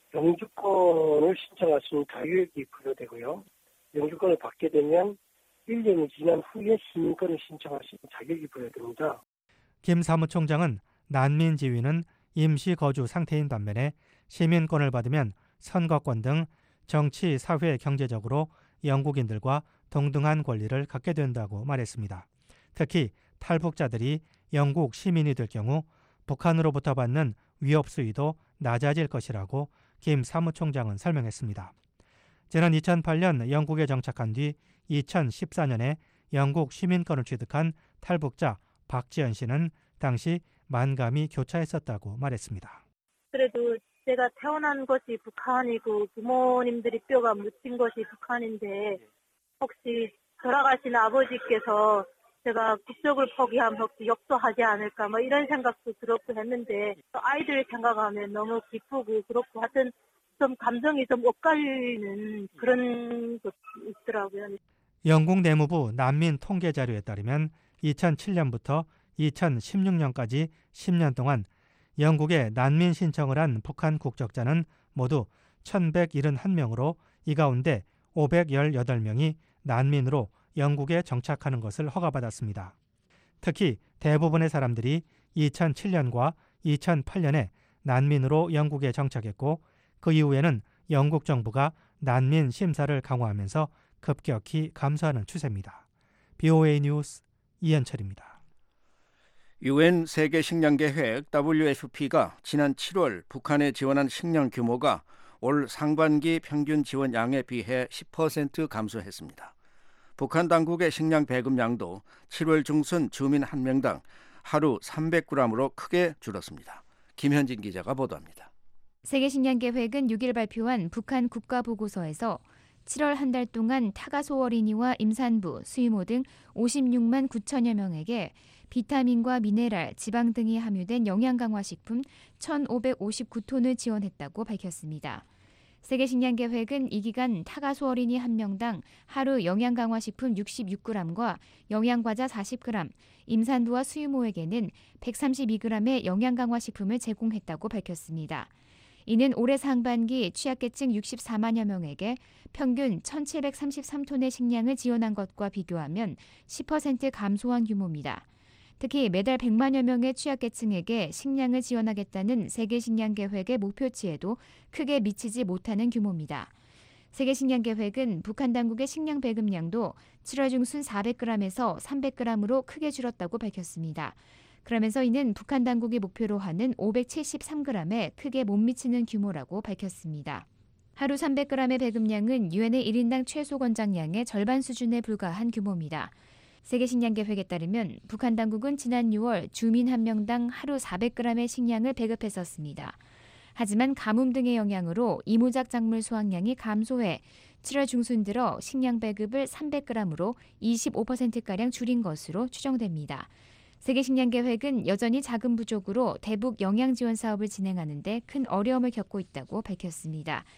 S16: 영주권을 신청할 수 있는 자격이 부여되고요. 영주권을 받게 되면 일 년이 지난 후에 시민권을 신청할 수 있는 자격이 부여됩니다.
S13: 김 사무총장은 난민 지위는 임시 거주 상태인 반면에 시민권을 받으면 선거권 등 정치, 사회, 경제적으로 영국인들과 동등한 권리를 갖게 된다고 말했습니다. 특히 탈북자들이 영국 시민이 될 경우 북한으로부터 받는 위협 수위도 낮아질 것이라고 김 사무총장은 설명했습니다. 지난 이천팔 년 영국에 정착한 뒤 이천십사 년에 영국 시민권을 취득한 탈북자 박지연 씨는 당시 만감이 교차했었다고 말했습니다.
S17: 그래도 제가 태어난 것이 북한이고 부모님들이 뼈가 묻힌 것이 북한인데 혹시 돌아가신 아버지께서 제가 국적을 포기하면 혹시 역도하지 않을까 뭐 이런 생각도 들었고 했는데 아이들 생각하면 너무 기쁘고 그렇고 하여튼 좀 감정이 좀 엇갈리는 그런 것도 있더라고요.
S13: 영국 내무부 난민 통계 자료에 따르면 이천칠 년부터 이천십육 년까지 십 년 동안 영국에 난민 신청을 한 북한 국적자는 모두 천백칠십일 명으로 이 가운데 오백십팔 명이 난민으로 영국에 정착하는 것을 허가받았습니다. 특히 대부분의 사람들이 이천칠 년과 이천팔 년에 난민으로 영국에 정착했고 그 이후에는 영국 정부가 난민 심사를 강화하면서 급격히 감소하는 추세입니다. 비오에이 뉴스 이현철입니다.
S5: 유엔 세계 식량 계획 더블유에프피가 지난 칠월 북한에 지원한 식량 규모가 올 상반기 평균 지원량에 비해 십 퍼센트 감소했습니다. 북한 당국의 식량 배급량도 칠월 중순 주민 한 명당 하루 삼백 그램으로 크게 줄었습니다. 김현진 기자가 보도합니다.
S15: 세계식량계획은 육 일 발표한 북한 국가보고서에서 칠월 한 달 동안 타가소 어린이와 임산부, 수유모 등 오십육만 구천여 명에게 비타민과 미네랄, 지방 등이 함유된 영양강화식품 천오백오십구 톤을 지원했다고 밝혔습니다. 세계식량계획은 이 기간 타가소 어린이 한 명당 하루 영양강화식품 육십육 그램과 영양과자 사십 그램, 임산부와 수유모에게는 백삼십이 그램의 영양강화식품을 제공했다고 밝혔습니다. 이는 올해 상반기 취약계층 육십사만여 명에게 평균 천칠백삼십삼 톤의 식량을 지원한 것과 비교하면 십 퍼센트 감소한 규모입니다. 특히 매달 백만여 명의 취약계층에게 식량을 지원하겠다는 세계식량계획의 목표치에도 크게 미치지 못하는 규모입니다. 세계식량계획은 북한 당국의 식량 배급량도 칠월 중순 사백 그램에서 삼백 그램으로 크게 줄었다고 밝혔습니다. 그러면서 이는 북한 당국이 목표로 하는 오백칠십삼 그램에 크게 못 미치는 규모라고 밝혔습니다. 하루 삼백 그램의 배급량은 유엔의 일 인당 최소 권장량의 절반 수준에 불과한 규모입니다. 세계식량계획에 따르면 북한 당국은 지난 유월 주민 한 명당 하루 사백 그램의 식량을 배급했었습니다. 하지만 가뭄 등의 영향으로 이모작 작물 수확량이 감소해 칠월 중순 들어 식량 배급을 삼백 그램으로 이십오 퍼센트가량 줄인 것으로 추정됩니다. 세계식량계획은 여전히 자금 부족으로 대북 영양지원 사업을 진행하는 데 큰 어려움을 겪고 있다고 밝혔습니다.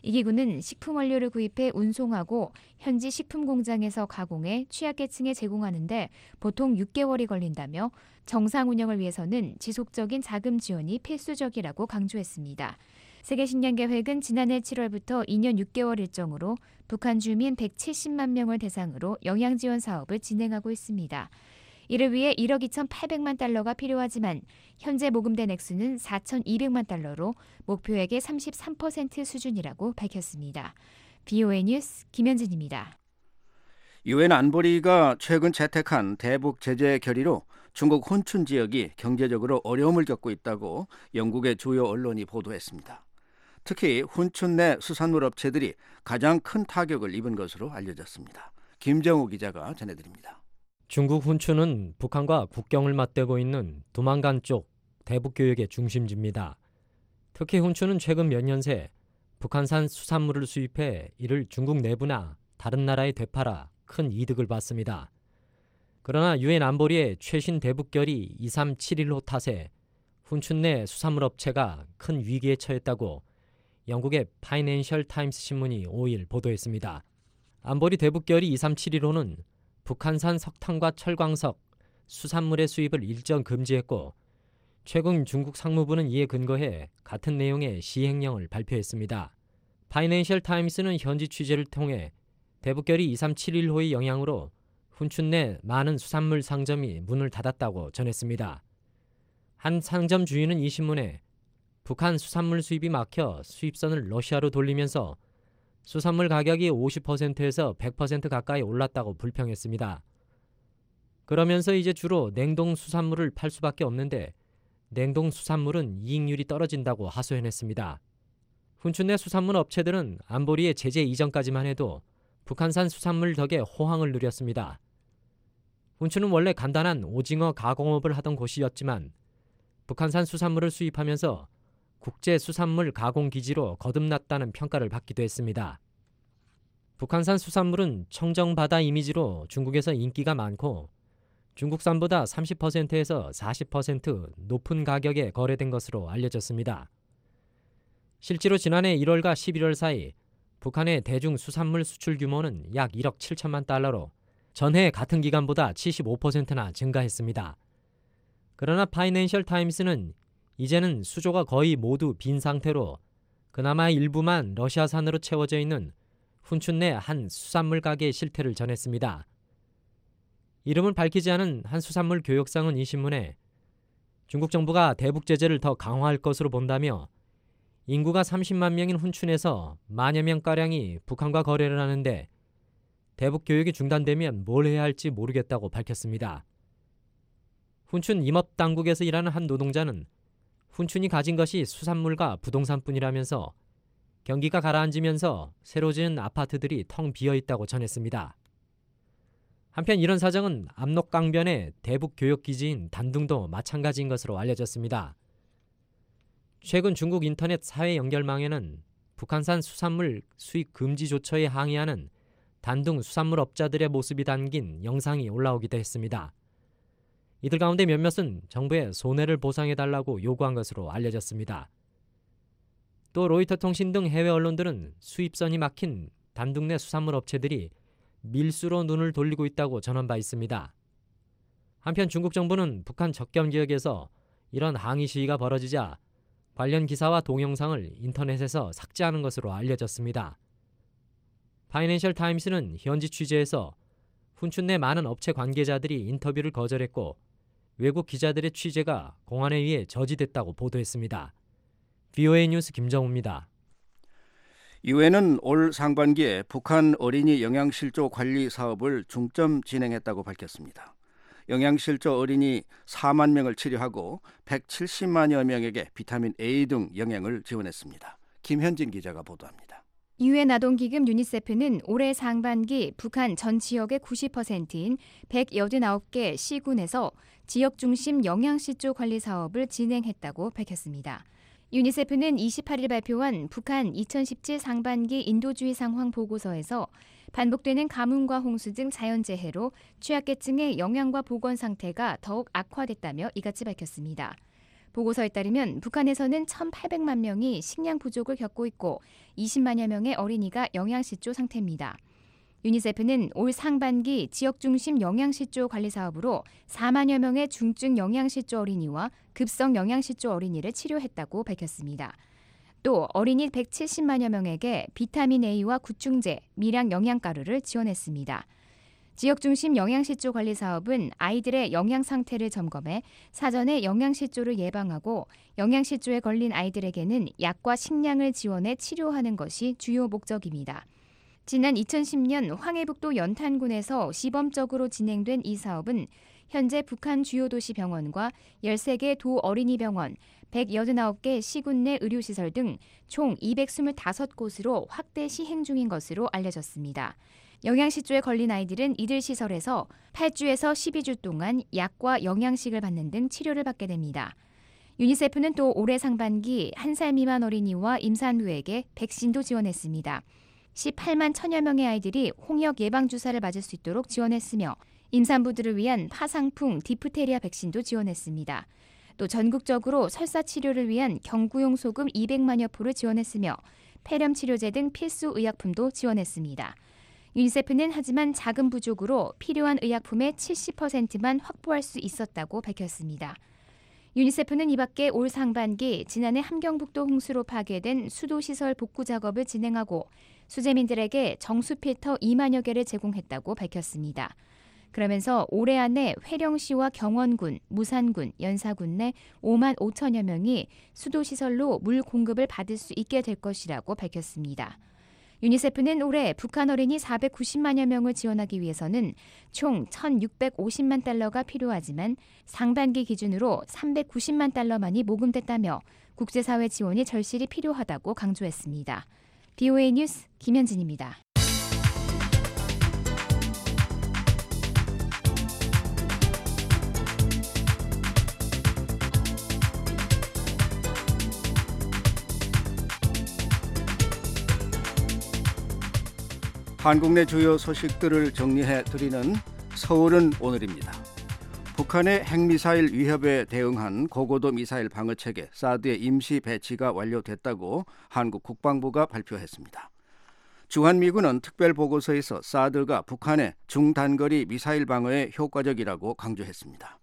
S15: 이 기구는 식품 원료를 구입해 운송하고 현지 식품 공장에서 가공해 취약계층에 제공하는데 보통 육 개월이 걸린다며 정상 운영을 위해서는 지속적인 자금 지원이 필수적이라고 강조했습니다. 세계식량계획은 지난해 칠월부터 이 년 육 개월 일정으로 북한 주민 백칠십만 명을 대상으로 영양지원 사업을 진행하고 있습니다. 이를 위해 일억 이천팔백만 달러가 필요하지만 현재 모금된 액수는 사천이백만 달러로 목표액의 삼십삼 퍼센트 수준이라고 밝혔습니다. 비오에이 뉴스 김현진입니다.
S5: 유엔 안보리가 최근 채택한 대북 제재 결의로 중국 훈춘 지역이 경제적으로 어려움을 겪고 있다고 영국의 주요 언론이 보도했습니다. 특히 훈춘 내 수산물 업체들이 가장 큰 타격을 입은 것으로 알려졌습니다. 김정우 기자가 전해드립니다.
S4: 중국 훈춘은 북한과 국경을 맞대고 있는 두만간 쪽 대북교역의 중심지입니다. 특히 훈춘은 최근 몇 년 새 북한산 수산물을 수입해 이를 중국 내부나 다른 나라에 되팔아 큰 이득을 받습니다. 그러나 유엔 안보리의 최신 대북결의 이삼칠일 호 탓에 훈춘 내 수산물 업체가 큰 위기에 처했다고 영국의 파이낸셜 타임스 신문이 오일 보도했습니다. 안보리 대북결의 이삼칠일 호는 북한산 석탄과 철광석, 수산물의 수입을 일정 금지했고 최근 중국 상무부는 이에 근거해 같은 내용의 시행령을 발표했습니다. 파이낸셜 타임스는 현지 취재를 통해 대북결의 이삼칠일 호의 영향으로 훈춘 내 많은 수산물 상점이 문을 닫았다고 전했습니다. 한 상점 주인은 이 신문에 북한 수산물 수입이 막혀 수입선을 러시아로 돌리면서 수산물 가격이 오십 퍼센트에서 백 퍼센트 가까이 올랐다고 불평했습니다. 그러면서 이제 주로 냉동 수산물을 팔 수밖에 없는데 냉동 수산물은 이익률이 떨어진다고 하소연했습니다. 훈춘 내 수산물 업체들은 안보리의 제재 이전까지만 해도 북한산 수산물 덕에 호황을 누렸습니다. 훈춘은 원래 간단한 오징어 가공업을 하던 곳이었지만 북한산 수산물을 수입하면서 국제 수산물 가공 기지로 거듭났다는 평가를 받기도 했습니다. 북한산 수산물은 청정바다 이미지로 중국에서 인기가 많고 중국산보다 삼십 퍼센트에서 사십 퍼센트 높은 가격에 거래된 것으로 알려졌습니다. 실제로 지난해 일월과 십일월 사이 북한의 대중 수산물 수출 규모는 약 일억 칠천만 달러로 전해 같은 기간보다 칠십오 퍼센트나 증가했습니다. 그러나 파이낸셜 타임스는 이제는 수조가 거의 모두 빈 상태로 그나마 일부만 러시아산으로 채워져 있는 훈춘 내 한 수산물 가게의 실태를 전했습니다. 이름을 밝히지 않은 한 수산물 교역상은 이 신문에 중국 정부가 대북 제재를 더 강화할 것으로 본다며 인구가 삼십만 명인 훈춘에서 만여 명가량이 북한과 거래를 하는데 대북 교역이 중단되면 뭘 해야 할지 모르겠다고 밝혔습니다. 훈춘 임업당국에서 일하는 한 노동자는 훈춘이 가진 것이 수산물과 부동산뿐이라면서 경기가 가라앉으면서 새로 지은 아파트들이 텅 비어있다고 전했습니다. 한편 이런 사정은 압록강변의 대북 교역기지인 단둥도 마찬가지인 것으로 알려졌습니다. 최근 중국 인터넷 사회 연결망에는 북한산 수산물 수입 금지 조처에 항의하는 단둥 수산물 업자들의 모습이 담긴 영상이 올라오기도 했습니다. 이들 가운데 몇몇은 정부에 손해를 보상해달라고 요구한 것으로 알려졌습니다. 또 로이터 통신 등 해외 언론들은 수입선이 막힌 단둥 내 수산물 업체들이 밀수로 눈을 돌리고 있다고 전한 바 있습니다. 한편 중국 정부는 북한 접경 지역에서 이런 항의 시위가 벌어지자 관련 기사와 동영상을 인터넷에서 삭제하는 것으로 알려졌습니다. 파이낸셜 타임스는 현지 취재에서 훈춘 내 많은 업체 관계자들이 인터뷰를 거절했고 외국 기자들의 취재가 공안에 의해 저지됐다고 보도했습니다. 비오에이 뉴스 김정우입니다.
S5: 유엔은 올 상반기에 북한 어린이 영양실조 관리 사업을 중점 진행했다고 밝혔습니다. 영양실조 어린이 사만 명을 치료하고 백칠십만여 명에게 비타민 A 등 영양을 지원했습니다. 김현진 기자가 보도합니다.
S15: 유엔 아동기금 유니세프는 올해 상반기 북한 전 지역의 구십 퍼센트인 백팔십구 개 시군에서 지역 중심 영양실조 관리 사업을 진행했다고 밝혔습니다. 유니세프는 이십팔 일 발표한 북한 이천십칠 상반기 인도주의 상황 보고서에서 반복되는 가뭄과 홍수 등 자연재해로 취약계층의 영양과 보건 상태가 더욱 악화됐다며 이같이 밝혔습니다. 보고서에 따르면 북한에서는 천팔백만 명이 식량 부족을 겪고 있고 이십만여 명의 어린이가 영양실조 상태입니다. 유니세프는 올 상반기 지역 중심 영양실조 관리 사업으로 사만여 명의 중증 영양실조 어린이와 급성 영양실조 어린이를 치료했다고 밝혔습니다. 또 어린이 백칠십만여 명에게 비타민 A와 구충제, 미량 영양가루를 지원했습니다. 지역 중심 영양실조 관리 사업은 아이들의 영양 상태를 점검해 사전에 영양실조를 예방하고 영양실조에 걸린 아이들에게는 약과 식량을 지원해 치료하는 것이 주요 목적입니다. 지난 이천십 년 황해북도 연탄군에서 시범적으로 진행된 이 사업은 현재 북한 주요 도시 병원과 열세 개 도 어린이병원, 백팔십구 개 시군 내 의료시설 등 총 이백이십오 곳으로 확대 시행 중인 것으로 알려졌습니다. 영양실조에 걸린 아이들은 이들 시설에서 팔 주에서 십이 주 동안 약과 영양식을 받는 등 치료를 받게 됩니다. 유니세프는 또 올해 상반기 한 살 미만 어린이와 임산부에게 백신도 지원했습니다. 십팔만 천여 명의 아이들이 홍역 예방주사를 맞을 수 있도록 지원했으며 임산부들을 위한 파상풍 디프테리아 백신도 지원했습니다. 또 전국적으로 설사 치료를 위한 경구용 소금 이백만여 포를 지원했으며 폐렴 치료제 등 필수 의약품도 지원했습니다. 유니세프는 하지만 자금 부족으로 필요한 의약품의 칠십 퍼센트만 확보할 수 있었다고 밝혔습니다. 유니세프는 이 밖에 올 상반기 지난해 함경북도 홍수로 파괴된 수도시설 복구 작업을 진행하고 수재민들에게 정수 필터 이만여 개를 제공했다고 밝혔습니다. 그러면서 올해 안에 회령시와 경원군, 무산군, 연사군 내 오만 오천여 명이 수도시설로 물 공급을 받을 수 있게 될 것이라고 밝혔습니다. 유니세프는 올해 북한 어린이 사백구십만여 명을 지원하기 위해서는 총 천육백오십만 달러가 필요하지만 상반기 기준으로 삼백구십만 달러만이 모금됐다며 국제사회 지원이 절실히 필요하다고 강조했습니다. 비오에이 뉴스 김현진입니다.
S5: 한국 내 주요 소식들을 정리해 드리는 서울은 오늘입니다. 북한의 핵미사일 위협에 대응한 고고도 미사일 방어체계 사드의 임시 배치가 완료됐다고 한국 국방부가 발표했습니다. 주한미군은 특별보고서에서 사드가 북한의 중단거리 미사일 방어에 효과적이라고 강조했습니다.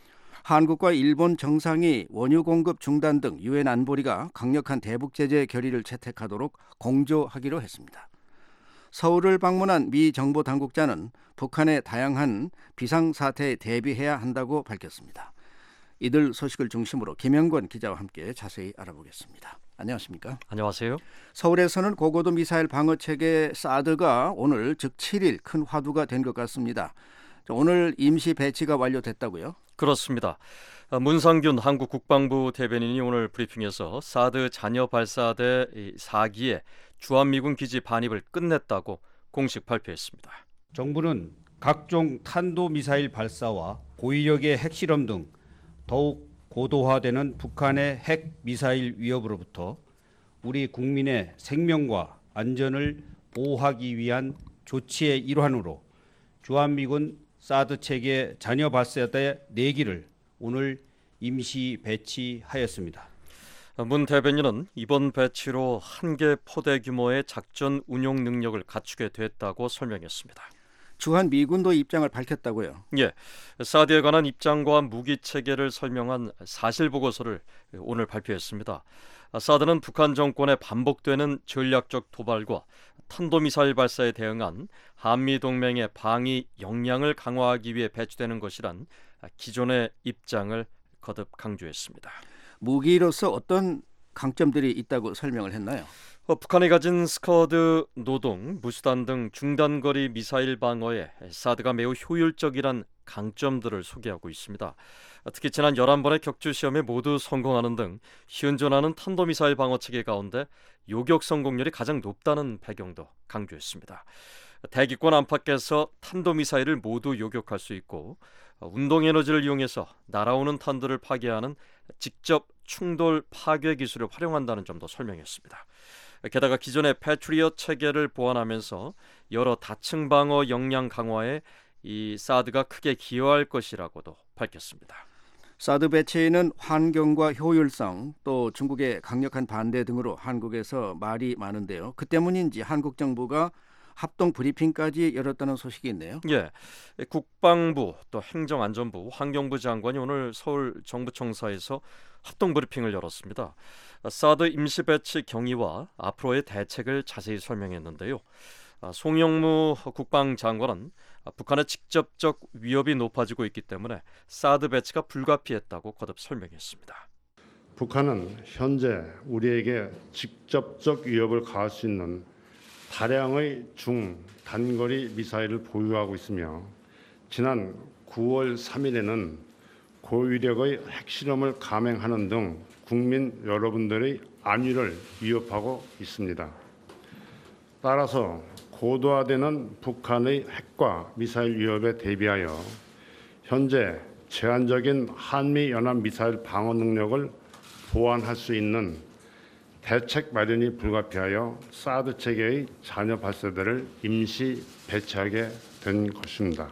S5: 한국과 일본 정상이 원유 공급 중단 등 유엔 안보리가 강력한 대북 제재 결의를 채택하도록 공조하기로 했습니다. 서울을 방문한 미 정보 당국자는 북한의 다양한 비상사태에 대비해야 한다고 밝혔습니다. 이들 소식을 중심으로 김영권 기자와 함께 자세히 알아보겠습니다. 안녕하십니까?
S8: 안녕하세요.
S5: 서울에서는 고고도 미사일 방어체계 사드가 오늘 즉 칠 일 큰 화두가 된 것 같습니다. 오늘 임시 배치가 완료됐다고요?
S8: 그렇습니다. 문상균 한국 국방부 대변인이 오늘 브리핑에서 사드 잔여 발사대 사 기의 주한미군 기지 반입을 끝냈다고 공식 발표했습니다.
S18: 정부는 각종 탄도미사일 발사와 고위력의 핵실험 등 더욱 고도화되는 북한의 핵미사일 위협으로부터 우리 국민의 생명과 안전을 보호하기 위한 조치의 일환으로 주한미군 사드 체계 잔여 발사대 네 기를 오늘 임시 배치하였습니다.
S8: 문 대변인은 이번 배치로 한 개 포대 규모의 작전 운용 능력을 갖추게 됐다고 설명했습니다.
S5: 주한미군도 입장을 밝혔다고요?
S8: 예, 사드에 관한 입장과 무기 체계를 설명한 사실보고서를 오늘 발표했습니다. 사드는 북한 정권의 반복되는 전략적 도발과 탄도미사일 발사에 대응한 한미동맹의 방위 역량을 강화하기 위해 배치되는 것이란 기존의 입장을 거듭 강조했습니다.
S5: 무기로서 어떤 강점들이 있다고 설명을 했나요?
S8: 어, 북한이 가진 스커드, 노동, 무수단 등 중단거리 미사일 방어에 사드가 매우 효율적이란 강점들을 소개하고 있습니다. 특히 지난 열한 번의 격주 시험에 모두 성공하는 등 현존하는 탄도미사일 방어체계 가운데 요격 성공률이 가장 높다는 배경도 강조했습니다. 대기권 안팎에서 탄도미사일을 모두 요격할 수 있고 운동에너지를 이용해서 날아오는 탄두를 파괴하는 직접 충돌 파괴 기술을 활용한다는 점도 설명했습니다. 게다가 기존의 패트리엇 체계를 보완하면서 여러 다층 방어 역량 강화에 이 사드가 크게 기여할 것이라고도 밝혔습니다.
S5: 사드 배치에는 환경과 효율성, 또 중국의 강력한 반대 등으로 한국에서 말이 많은데요. 그 때문인지 한국 정부가 합동 브리핑까지 열었다는 소식이 있네요.
S8: 예, 국방부, 또 행정안전부, 환경부 장관이 오늘 서울 정부청사에서 합동 브리핑을 열었습니다. 사드 임시 배치 경위와 앞으로의 대책을 자세히 설명했는데요. 송영무 국방장관은 북한의 직접적 위협이 높아지고 있기 때문에 사드 배치가 불가피했다고 거듭 설명했습니다.
S19: 북한은 현재 우리에게 직접적 위협을 가할 수 있는 다량의 중, 단거리 미사일을 보유하고 있으며 지난 구월 삼일에는 고위력의 핵실험을 감행하는 등 국민 여러분들의 안위를 위협하고 있습니다. 따라서 고도화되는 북한의 핵과 미사일 위협에 대비하여 현재 제한적인 한미연합 미사일 방어 능력을 보완할 수 있는 대책 마련이 불가피하여 사드 체계의 잔여 발사대를 임시 배치하게 된 것입니다.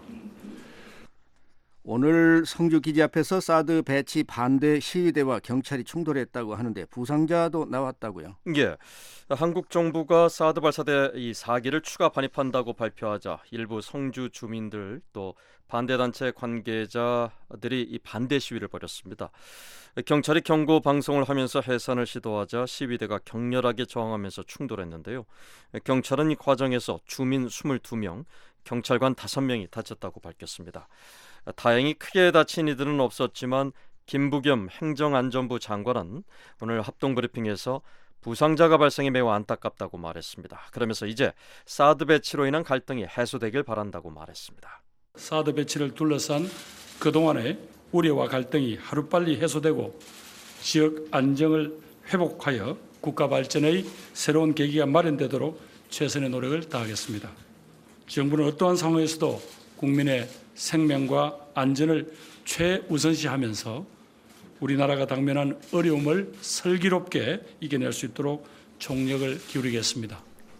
S5: 오늘 성주 기지 앞에서 사드 배치 반대 시위대와 경찰이 충돌했다고 하는데 부상자도 나왔다고요?
S8: 예, 한국 정부가 사드 발사대 이 사 기를 추가 반입한다고 발표하자 일부 성주 주민들 또 반대단체 관계자들이 이 반대 시위를 벌였습니다. 경찰이 경고 방송을 하면서 해산을 시도하자 시위대가 격렬하게 저항하면서 충돌했는데요. 경찰은 이 과정에서 주민 이십이 명, 경찰관 다섯 명이 다쳤다고 밝혔습니다. 다행히 크게 다친 이들은 없었지만 김부겸 행정안전부 장관은 오늘 합동브리핑에서 부상자가 발생해 매우 안타깝다고 말했습니다. 그러면서 이제 사드 배치로 인한 갈등이 해소되길 바란다고 말했습니다.
S20: 사드 배치를 둘러싼 그동안의 우려와 갈등이 하루빨리 해소되고 지역 안정을 회복하여 국가 발전의 새로운 계기가 마련되도록 최선의 노력을 다하겠습니다. 정부는 어떠한 상황에서도 국민의 생명과 안전을 최우선시하면서 우리나라가 당면한 어려움을 슬기롭게 이겨낼 수 있도록 총력을 기울이겠습니다.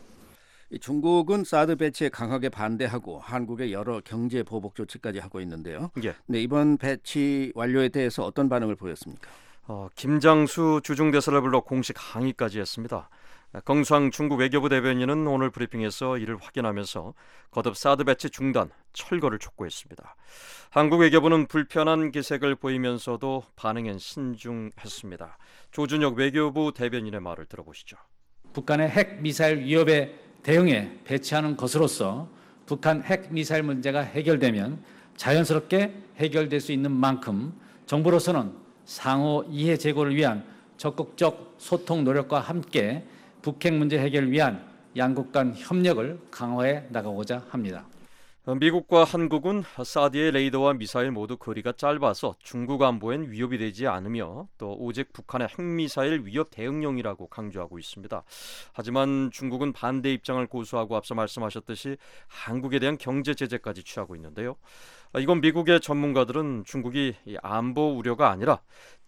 S5: 중국은 사드 배치에 강하게 반대하고 한국의 여러 경제 보복 조치까지 하고 있는데요.
S8: 예.
S5: 네, 이번 배치 완료에 대해서 어떤 반응을 보였습니까?
S8: 어, 김장수 주중대사를 불러 공식 항의까지 했습니다.耿수왕 중국 외교부 대변인은 오늘 브리핑에서 이를 확인하면서 거듭 사드 배치 중단, 철거를 촉구했습니다. 한국 외교부는 불편한 기색을 보이면서도 반응엔 신중했습니다. 조준혁 외교부 대변인의 말을 들어보시죠.
S21: 북한의 핵 미사일 위협에 대응해 배치하는 것으로서 북한 핵 미사일 문제가 해결되면 자연스럽게 해결될 수 있는 만큼 정부로서는 상호 이해 제고를 위한 적극적 소통 노력과 함께 북핵 문제 해결을 위한 양국 간 협력을 강화해 나가고자 합니다.
S8: 미국과 한국은 사드의 레이더와 미사일 모두 거리가 짧아서 중국 안보엔 위협이 되지 않으며 또 오직 북한의 핵미사일 위협 대응용이라고 강조하고 있습니다. 하지만 중국은 반대 입장을 고수하고 앞서 말씀하셨듯이 한국에 대한 경제 제재까지 취하고 있는데요. 이건 미국의 전문가들은 중국이 안보 우려가 아니라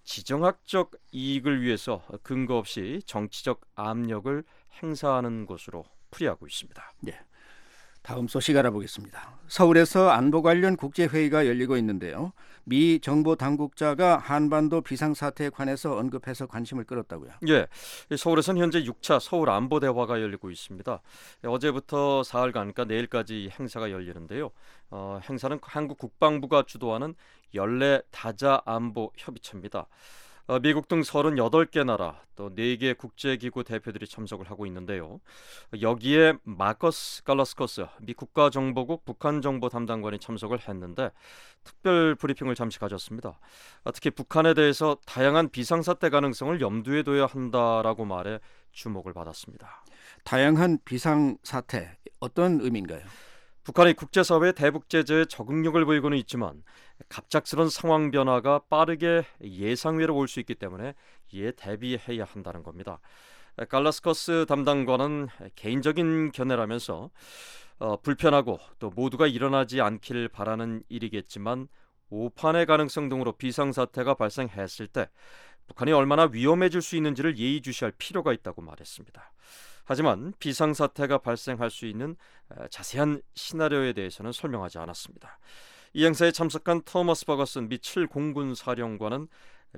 S8: 지정학적 이익을 위해서 근거 없이 정치적 압력을 행사하는 것으로 풀이하고 있습니다.
S5: 네. 다음 소식 알아보겠습니다. 서울에서 안보 관련 국제회의가 열리고 있는데요. 미 정보 당국자가 한반도 비상사태에 관해서 언급해서 관심을 끌었다고요.
S8: 예, 서울에서는 현재 육 차 서울 안보 대화가 열리고 있습니다. 어제부터 사흘간, 그러니까 내일까지 행사가 열리는데요. 어, 행사는 한국 국방부가 주도하는 연례 다자 안보 협의체입니다. 어, 미국 등 서른여덟 개 나라 또 네 개 국제기구 대표들이 참석을 하고 있는데요. 여기에 마커스 갈라스커스 미 국가정보국 북한정보 담당관이 참석을 했는데 특별 브리핑을 잠시 가졌습니다. 어, 특히 북한에 대해서 다양한 비상사태 가능성을 염두에 둬야 한다라고 말해 주목을 받았습니다.
S5: 다양한 비상사태 어떤 의미인가요?
S8: 북한이 국제사회 대북 제재에 적응력을 보이고는 있지만 갑작스런 상황 변화가 빠르게 예상외로 올 수 있기 때문에 이에 대비해야 한다는 겁니다. 갈라스커스 담당관은 개인적인 견해라면서 어, 불편하고 또 모두가 일어나지 않길 바라는 일이겠지만 오판의 가능성 등으로 비상사태가 발생했을 때 북한이 얼마나 위험해질 수 있는지를 예의주시할 필요가 있다고 말했습니다. 하지만 비상사태가 발생할 수 있는 자세한 시나리오에 대해서는 설명하지 않았습니다. 이 행사에 참석한 토머스 버거슨 미 칠 공군 사령관은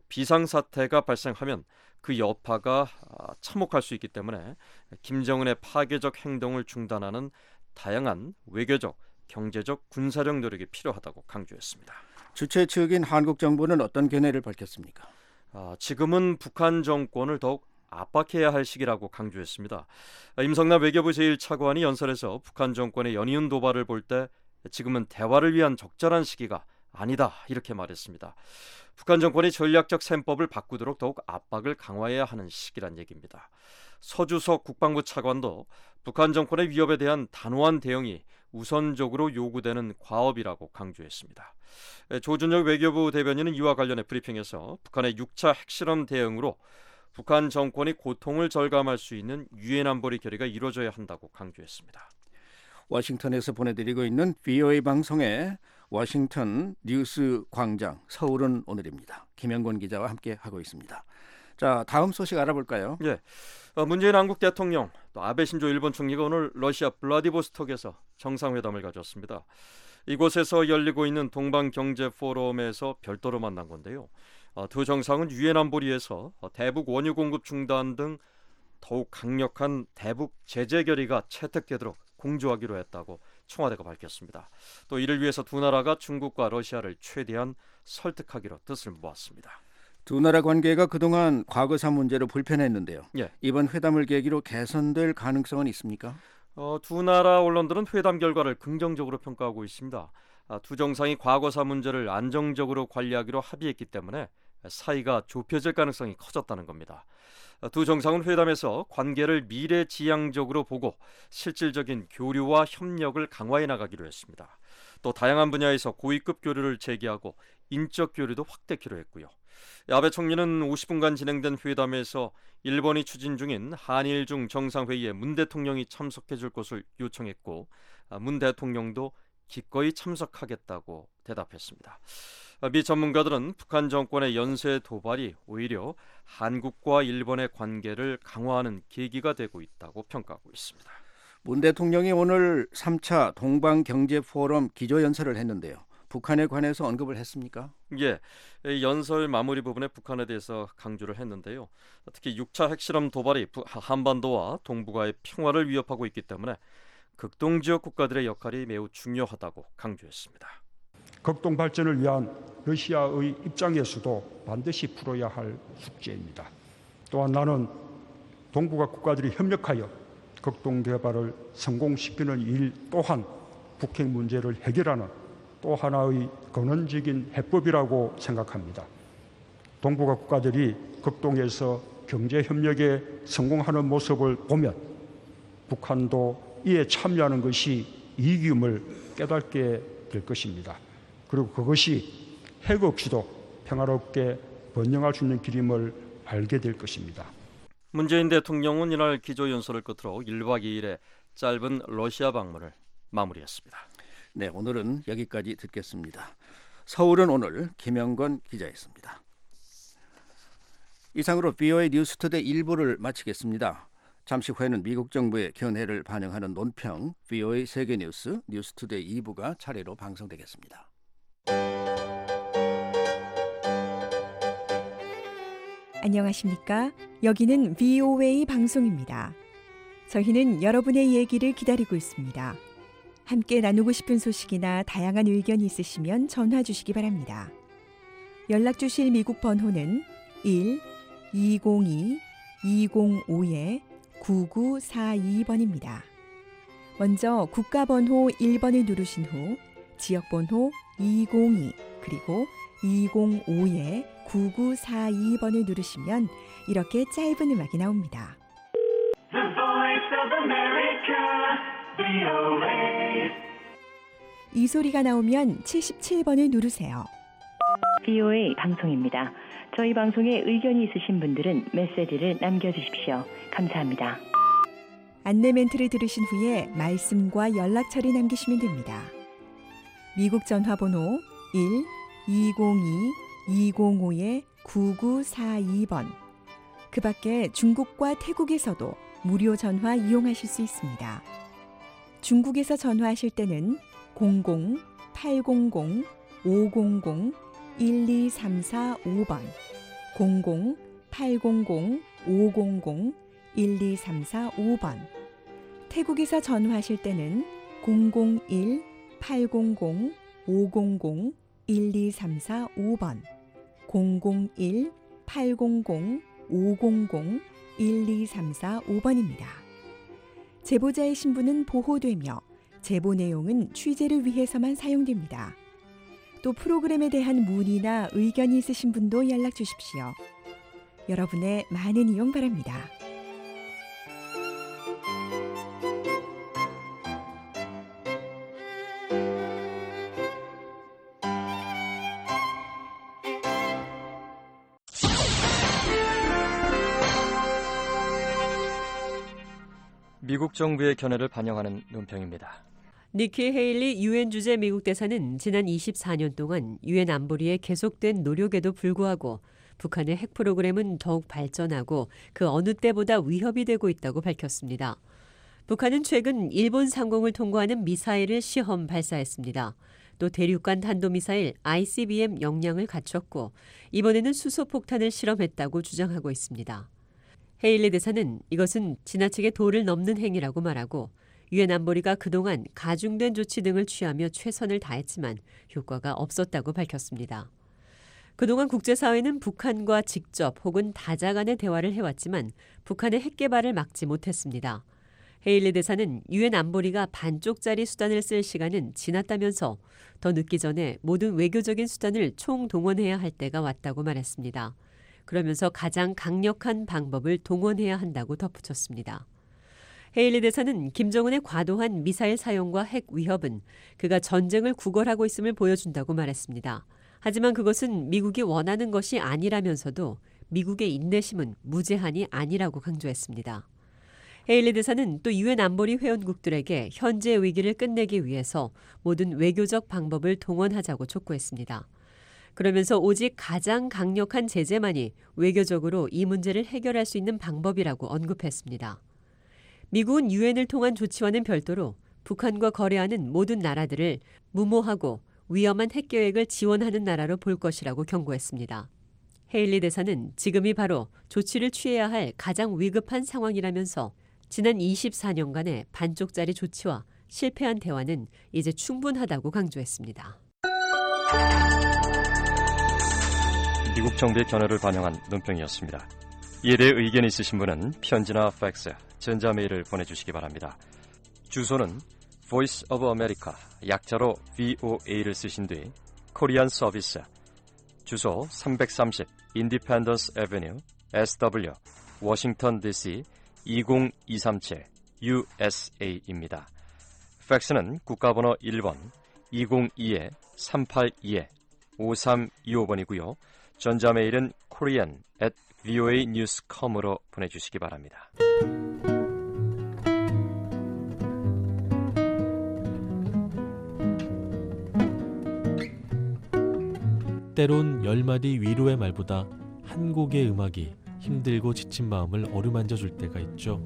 S8: 비상사태가 발생하면 그 여파가 참혹할 수 있기 때문에 김정은의 파괴적 행동을 중단하는 다양한 외교적, 경제적, 군사력 노력이 필요하다고 강조했습니다.
S5: 주최 측인 한국 정부는 어떤 견해를 밝혔습니까?
S8: 아, 지금은 북한 정권을 더욱 압박해야 할 시기라고 강조했습니다. 임성남 외교부 제일 차관이 연설에서 북한 정권의 연이은 도발을 볼 때 지금은 대화를 위한 적절한 시기가 아니다 이렇게 말했습니다. 북한 정권이 전략적 셈법을 바꾸도록 더욱 압박을 강화해야 하는 시기란 얘기입니다. 서주석 국방부 차관도 북한 정권의 위협에 대한 단호한 대응이 우선적으로 요구되는 과업이라고 강조했습니다. 조준혁 외교부 대변인은 이와 관련해 브리핑에서 북한의 육 차 핵실험 대응으로 북한 정권이 고통을 절감할 수 있는 유엔 안보리 결의가 이루어져야 한다고 강조했습니다.
S5: 워싱턴에서 보내드리고 있는 브이오에이 방송의 워싱턴 뉴스 광장, 서울은 오늘입니다. 김영권 기자와 함께 하고 있습니다. 자, 다음 소식 알아볼까요?
S8: 예, 문재인 한국 대통령 또 아베 신조 일본 총리가 오늘 러시아 블라디보스톡에서 정상회담을 가졌습니다. 이곳에서 열리고 있는 동방경제 포럼에서 별도로 만난 건데요. 두 정상은 유엔 안보리에서 대북 원유 공급 중단 등 더욱 강력한 대북 제재 결의가 채택되도록 공조하기로 했다고 청와대가 밝혔습니다. 또 이를 위해서 두 나라가 중국과 러시아를 최대한 설득하기로 뜻을 모았습니다.
S5: 두 나라 관계가 그동안 과거사 문제로 불편했는데요.
S8: 예.
S5: 이번 회담을 계기로 개선될 가능성은 있습니까?
S8: 어, 두 나라 언론들은 회담 결과를 긍정적으로 평가하고 있습니다. 아, 두 정상이 과거사 문제를 안정적으로 관리하기로 합의했기 때문에 사이가 좁혀질 가능성이 커졌다는 겁니다. 두 정상은 회담에서 관계를 미래지향적으로 보고 실질적인 교류와 협력을 강화해 나가기로 했습니다. 또 다양한 분야에서 고위급 교류를 재개하고 인적 교류도 확대키로 했고요. 아베 총리는 오십 분간 진행된 회담에서 일본이 추진 중인 한일 중 정상회의에 문 대통령이 참석해 줄 것을 요청했고 문 대통령도 기꺼이 참석하겠다고 대답했습니다. 미 전문가들은 북한 정권의 연쇄 도발이 오히려 한국과 일본의 관계를 강화하는 계기가 되고 있다고 평가하고 있습니다.
S5: 문 대통령이 오늘 삼 차 동방경제포럼 기조연설을 했는데요. 북한에 관해서 언급을 했습니까?
S8: 예, 연설 마무리 부분에 북한에 대해서 강조를 했는데요. 특히 육 차 핵실험 도발이 한반도와 동북아의 평화를 위협하고 있기 때문에 극동지역 국가들의 역할이 매우 중요하다고 강조했습니다.
S3: 극동 발전을 위한 러시아의 입장에서도 반드시 풀어야 할 숙제입니다. 또한 나는 동북아 국가들이 협력하여 극동 개발을 성공시키는 일 또한 북핵 문제를 해결하는 또 하나의 근원적인 해법이라고 생각합니다. 동북아 국가들이 극동에서 경제 협력에 성공하는 모습을 보면 북한도 이에 참여하는 것이 이기움을 깨닫게 될 것입니다. 그리고 그것이 핵 없이도 평화롭게 번영할 수 있는 길임을 알게 될 것입니다.
S8: 문재인 대통령은 이날 기조연설을 끝으로 일 박 이 일의 짧은 러시아 방문을 마무리했습니다.
S5: 네, 오늘은 여기까지 듣겠습니다. 서울은 오늘 김영권 기자였습니다. 이상으로 브이오에이 뉴스투데이 일 부를 마치겠습니다. 잠시 후에는 미국 정부의 견해를 반영하는 논평 브이오에이 세계뉴스 뉴스투데이 이 부가 차례로 방송되겠습니다.
S22: 안녕하십니까? 여기는 브이오에이 방송입니다. 저희는 여러분의 얘기를 기다리고 있습니다. 함께 나누고 싶은 소식이나 다양한 의견이 있으시면 전화 주시기 바랍니다. 연락 주실 미국 번호는 일 이공이 이공오 구구사이 번입니다. 먼저 국가번호 일 번을 누르신 후 지역번호 이공이 그리고 이공오 구구사이 번을 누르시면 이렇게 짧은 음악이 나옵니다.
S2: The Voice of America, 브이오에이.
S22: 이 소리가 나오면 칠십칠 번을 누르세요.
S23: 브이오에이 방송입니다. 저희 방송에 의견이 있으신 분들은 메시지를 남겨주십시오. 감사합니다.
S22: 안내 멘트를 들으신 후에 말씀과 연락처를 남기시면 됩니다. 미국 전화번호 일 이공이 이공오 구구사이 번. 그 밖에 중국과 태국에서도 무료 전화 이용하실 수 있습니다. 중국에서 전화하실 때는 공공 팔공공 오공공 일이삼사오 번 공공 팔공공 오공공 일이삼사오 번 태국에서 전화하실 때는 공공일 팔공공 오공공 일이삼사오 번 공공일 팔공공 오공공 일이삼사오 번입니다. 제보자의 신분은 보호되며 제보 내용은 취재를 위해서만 사용됩니다. 또 프로그램에 대한 문의나 의견이 있으신 분도 연락 주십시오. 여러분의 많은 이용 바랍니다.
S8: 미국 정부의 견해를 반영하는 논평입니다.
S1: 니키 헤일리 유엔 주재 미국 대사는 지난 이십사 년 동안 유엔 안보리의 계속된 노력에도 불구하고 북한의 핵 프로그램은 더욱 발전하고 그 어느 때보다 위협이 되고 있다고 밝혔습니다. 북한은 최근 일본 상공을 통과하는 미사일을 시험 발사했습니다. 또 대륙간 탄도미사일 아이씨비엠 역량을 갖췄고 이번에는 수소폭탄을 실험했다고 주장하고 있습니다. 헤일리 대사는 이것은 지나치게 도를 넘는 행위라고 말하고 유엔 안보리가 그동안 가중된 조치 등을 취하며 최선을 다했지만 효과가 없었다고 밝혔습니다. 그동안 국제사회는 북한과 직접 혹은 다자간의 대화를 해왔지만 북한의 핵 개발을 막지 못했습니다. 헤일리 대사는 유엔 안보리가 반쪽짜리 수단을 쓸 시간은 지났다면서 더 늦기 전에 모든 외교적인 수단을 총동원해야 할 때가 왔다고 말했습니다. 그러면서 가장 강력한 방법을 동원해야 한다고 덧붙였습니다. 헤일리 대사는 김정은의 과도한 미사일 사용과 핵 위협은 그가 전쟁을 구걸하고 있음을 보여준다고 말했습니다. 하지만 그것은 미국이 원하는 것이 아니라면서도 미국의 인내심은 무제한이 아니라고 강조했습니다. 헤일리 대사는 또 유엔 안보리 회원국들에게 현재의 위기를 끝내기 위해서 모든 외교적 방법을 동원하자고 촉구했습니다. 그러면서 오직 가장 강력한 제재만이 외교적으로 이 문제를 해결할 수 있는 방법이라고 언급했습니다. 미국은 유엔을 통한 조치와는 별도로 북한과 거래하는 모든 나라들을 무모하고 위험한 핵 계획을 지원하는 나라로 볼 것이라고 경고했습니다. 헤일리 대사는 지금이 바로 조치를 취해야 할 가장 위급한 상황이라면서 지난 이십사 년간의 반쪽짜리 조치와 실패한 대화는 이제 충분하다고 강조했습니다.
S8: 미국 정부의 견해를 반영한 논평이었습니다. 이에 대해 의견이 있으신 분은 편지나 팩스, 전자메일을 보내주시기 바랍니다. 주소는 Voice of America, 약자로 브이오에이를 쓰신 뒤 코리안 서비스, 주소 삼백삼십 Independence Avenue, 에스더블유, 워싱턴 디씨 이공이삼칠 유에스에이입니다. 팩스는 국가번호 일 번 이공이 삼팔이 오삼이오 번이고요. 전자메일은 korean at 브이오에이 뉴스 닷컴으로 보내주시기 바랍니다.
S6: 때론 열 마디 위로의 말보다 한 곡의 음악이 힘들고 지친 마음을 어루만져 줄 때가 있죠.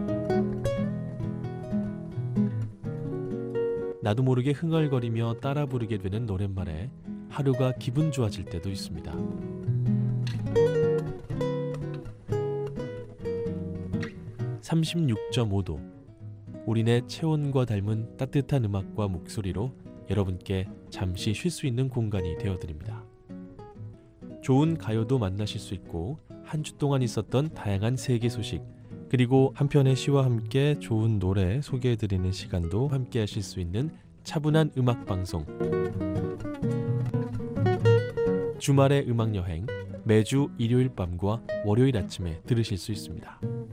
S6: 나도 모르게 흥얼거리며 따라 부르게 되는 노랫말에 하루가 기분 좋아질 때도 있습니다. 삼십육 점 오 도 우리네 체온과 닮은 따뜻한 음악과 목소리로 여러분께 잠시 쉴 수 있는 공간이 되어드립니다. 좋은 가요도 만나실 수 있고 한 주 동안 있었던 다양한 세계 소식 그리고 한 편의 시와 함께 좋은 노래 소개해드리는 시간도 함께 하실 수 있는 차분한 음악방송 주말의 음악여행 매주 일요일 밤과 월요일 아침에 들으실 수 있습니다.